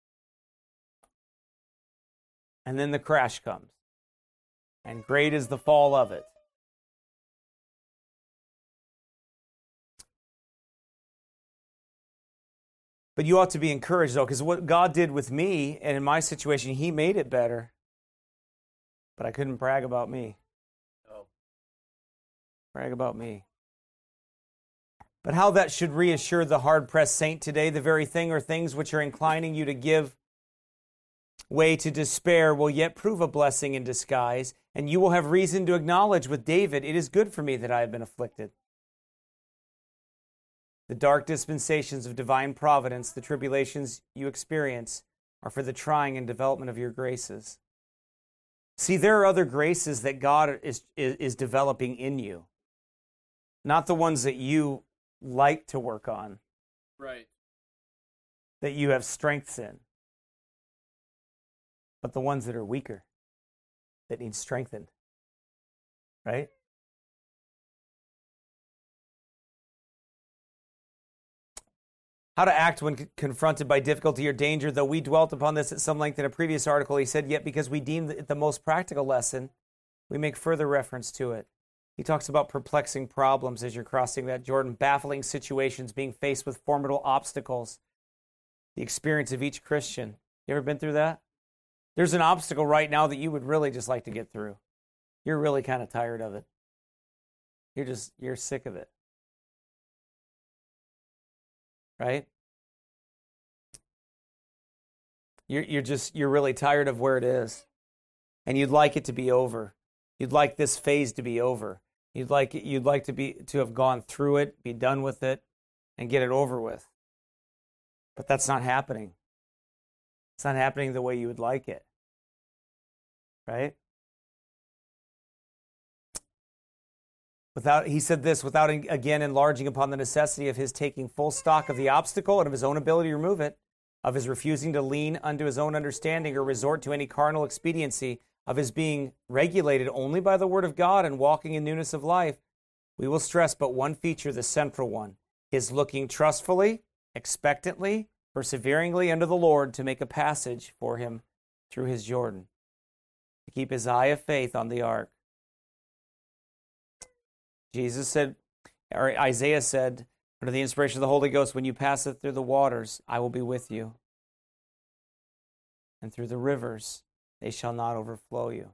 And then the crash comes. And great is the fall of it. But you ought to be encouraged, though, because what God did with me, and in my situation, he made it better. But I couldn't brag about me. No. Brag about me. But how that should reassure the hard-pressed saint today, the very thing or things which are inclining you to give way to despair will yet prove a blessing in disguise, and you will have reason to acknowledge with David, it is good for me that I have been afflicted. The dark dispensations of divine providence, the tribulations you experience, are for the trying and development of your graces. See, there are other graces that God is, is, is developing in you, not the ones that you like to work on, right? That you have strengths in, but the ones that are weaker, that need strengthened, right? How to act when c- confronted by difficulty or danger, though we dwelt upon this at some length in a previous article, he said, yet because we deem it the most practical lesson, we make further reference to it. He talks about perplexing problems as you're crossing that Jordan, baffling situations, being faced with formidable obstacles, the experience of each Christian. You ever been through that? There's an obstacle right now that you would really just like to get through. You're really kind of tired of it. You're just, you're sick of it. Right? You're, you're just, you're really tired of where it is. And you'd like it to be over. You'd like this phase to be over. You'd like you'd like to be to have gone through it, be done with it, and get it over with. But that's not happening. It's not happening the way you would like it. Right? Without, he said this, without again enlarging upon the necessity of his taking full stock of the obstacle and of his own ability to remove it, of his refusing to lean unto his own understanding or resort to any carnal expediency, of his being regulated only by the word of God and walking in newness of life, we will stress but one feature, the central one, his looking trustfully, expectantly, perseveringly unto the Lord to make a passage for him through his Jordan, to keep his eye of faith on the ark. Jesus said, or Isaiah said, under the inspiration of the Holy Ghost, when you pass it through the waters, I will be with you. And through the rivers, they shall not overflow you.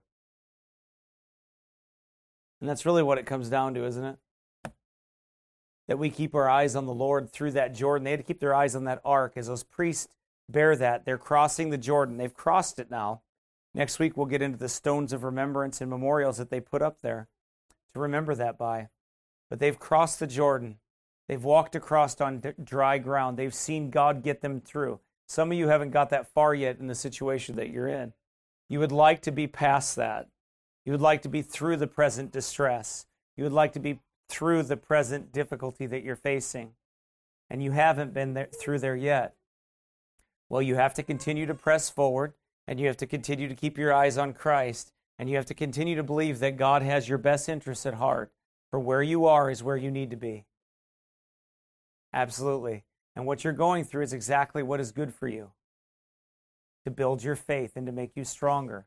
And that's really what it comes down to, isn't it? That we keep our eyes on the Lord through that Jordan. They had to keep their eyes on that ark. As those priests bear that, they're crossing the Jordan. They've crossed it now. Next week, we'll get into the stones of remembrance and memorials that they put up there to remember that by. But they've crossed the Jordan. They've walked across on dry ground. They've seen God get them through. Some of you haven't got that far yet in the situation that you're in. You would like to be past that. You would like to be through the present distress. You would like to be through the present difficulty that you're facing. And you haven't been there, through there yet. Well, you have to continue to press forward, and you have to continue to keep your eyes on Christ, and you have to continue to believe that God has your best interests at heart. For where you are is where you need to be. Absolutely. And what you're going through is exactly what is good for you. To build your faith and to make you stronger.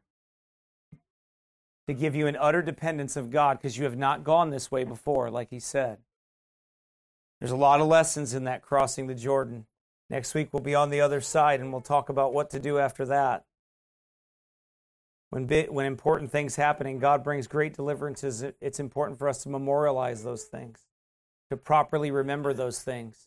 To give you an utter dependence of God, because you have not gone this way before, like he said. There's a lot of lessons in that crossing the Jordan. Next week we'll be on the other side and we'll talk about what to do after that. When, bit, when important things happen and God brings great deliverances, it's important for us to memorialize those things, to properly remember those things.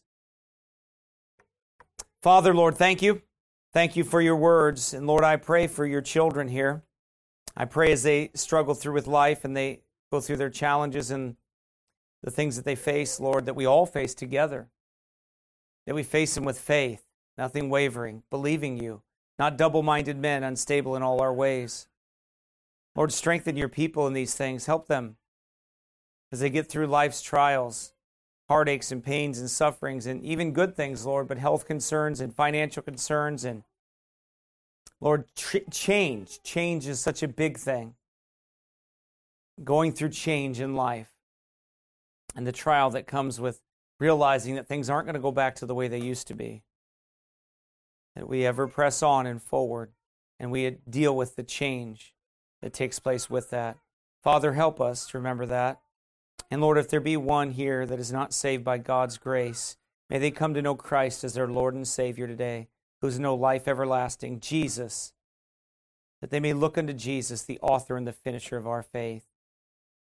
Father, Lord, thank you. Thank you for your words. And Lord, I pray for your children here. I pray as they struggle through with life and they go through their challenges and the things that they face, Lord, that we all face together. That we face them with faith, nothing wavering, believing you, not double-minded men, unstable in all our ways. Lord, strengthen your people in these things. Help them as they get through life's trials, heartaches and pains and sufferings, and even good things, Lord, but health concerns and financial concerns. And Lord, tr- change. Change is such a big thing. Going through change in life and the trial that comes with realizing that things aren't going to go back to the way they used to be. That we ever press on and forward, and we deal with the change that takes place with that. Father, help us to remember that. And Lord, if there be one here that is not saved by God's grace, may they come to know Christ as their Lord and Savior today, who's no life everlasting, Jesus, that they may look unto Jesus, the author and the finisher of our faith.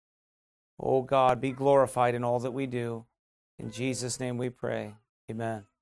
Oh God, be glorified in all that we do. In Jesus' name we pray. Amen.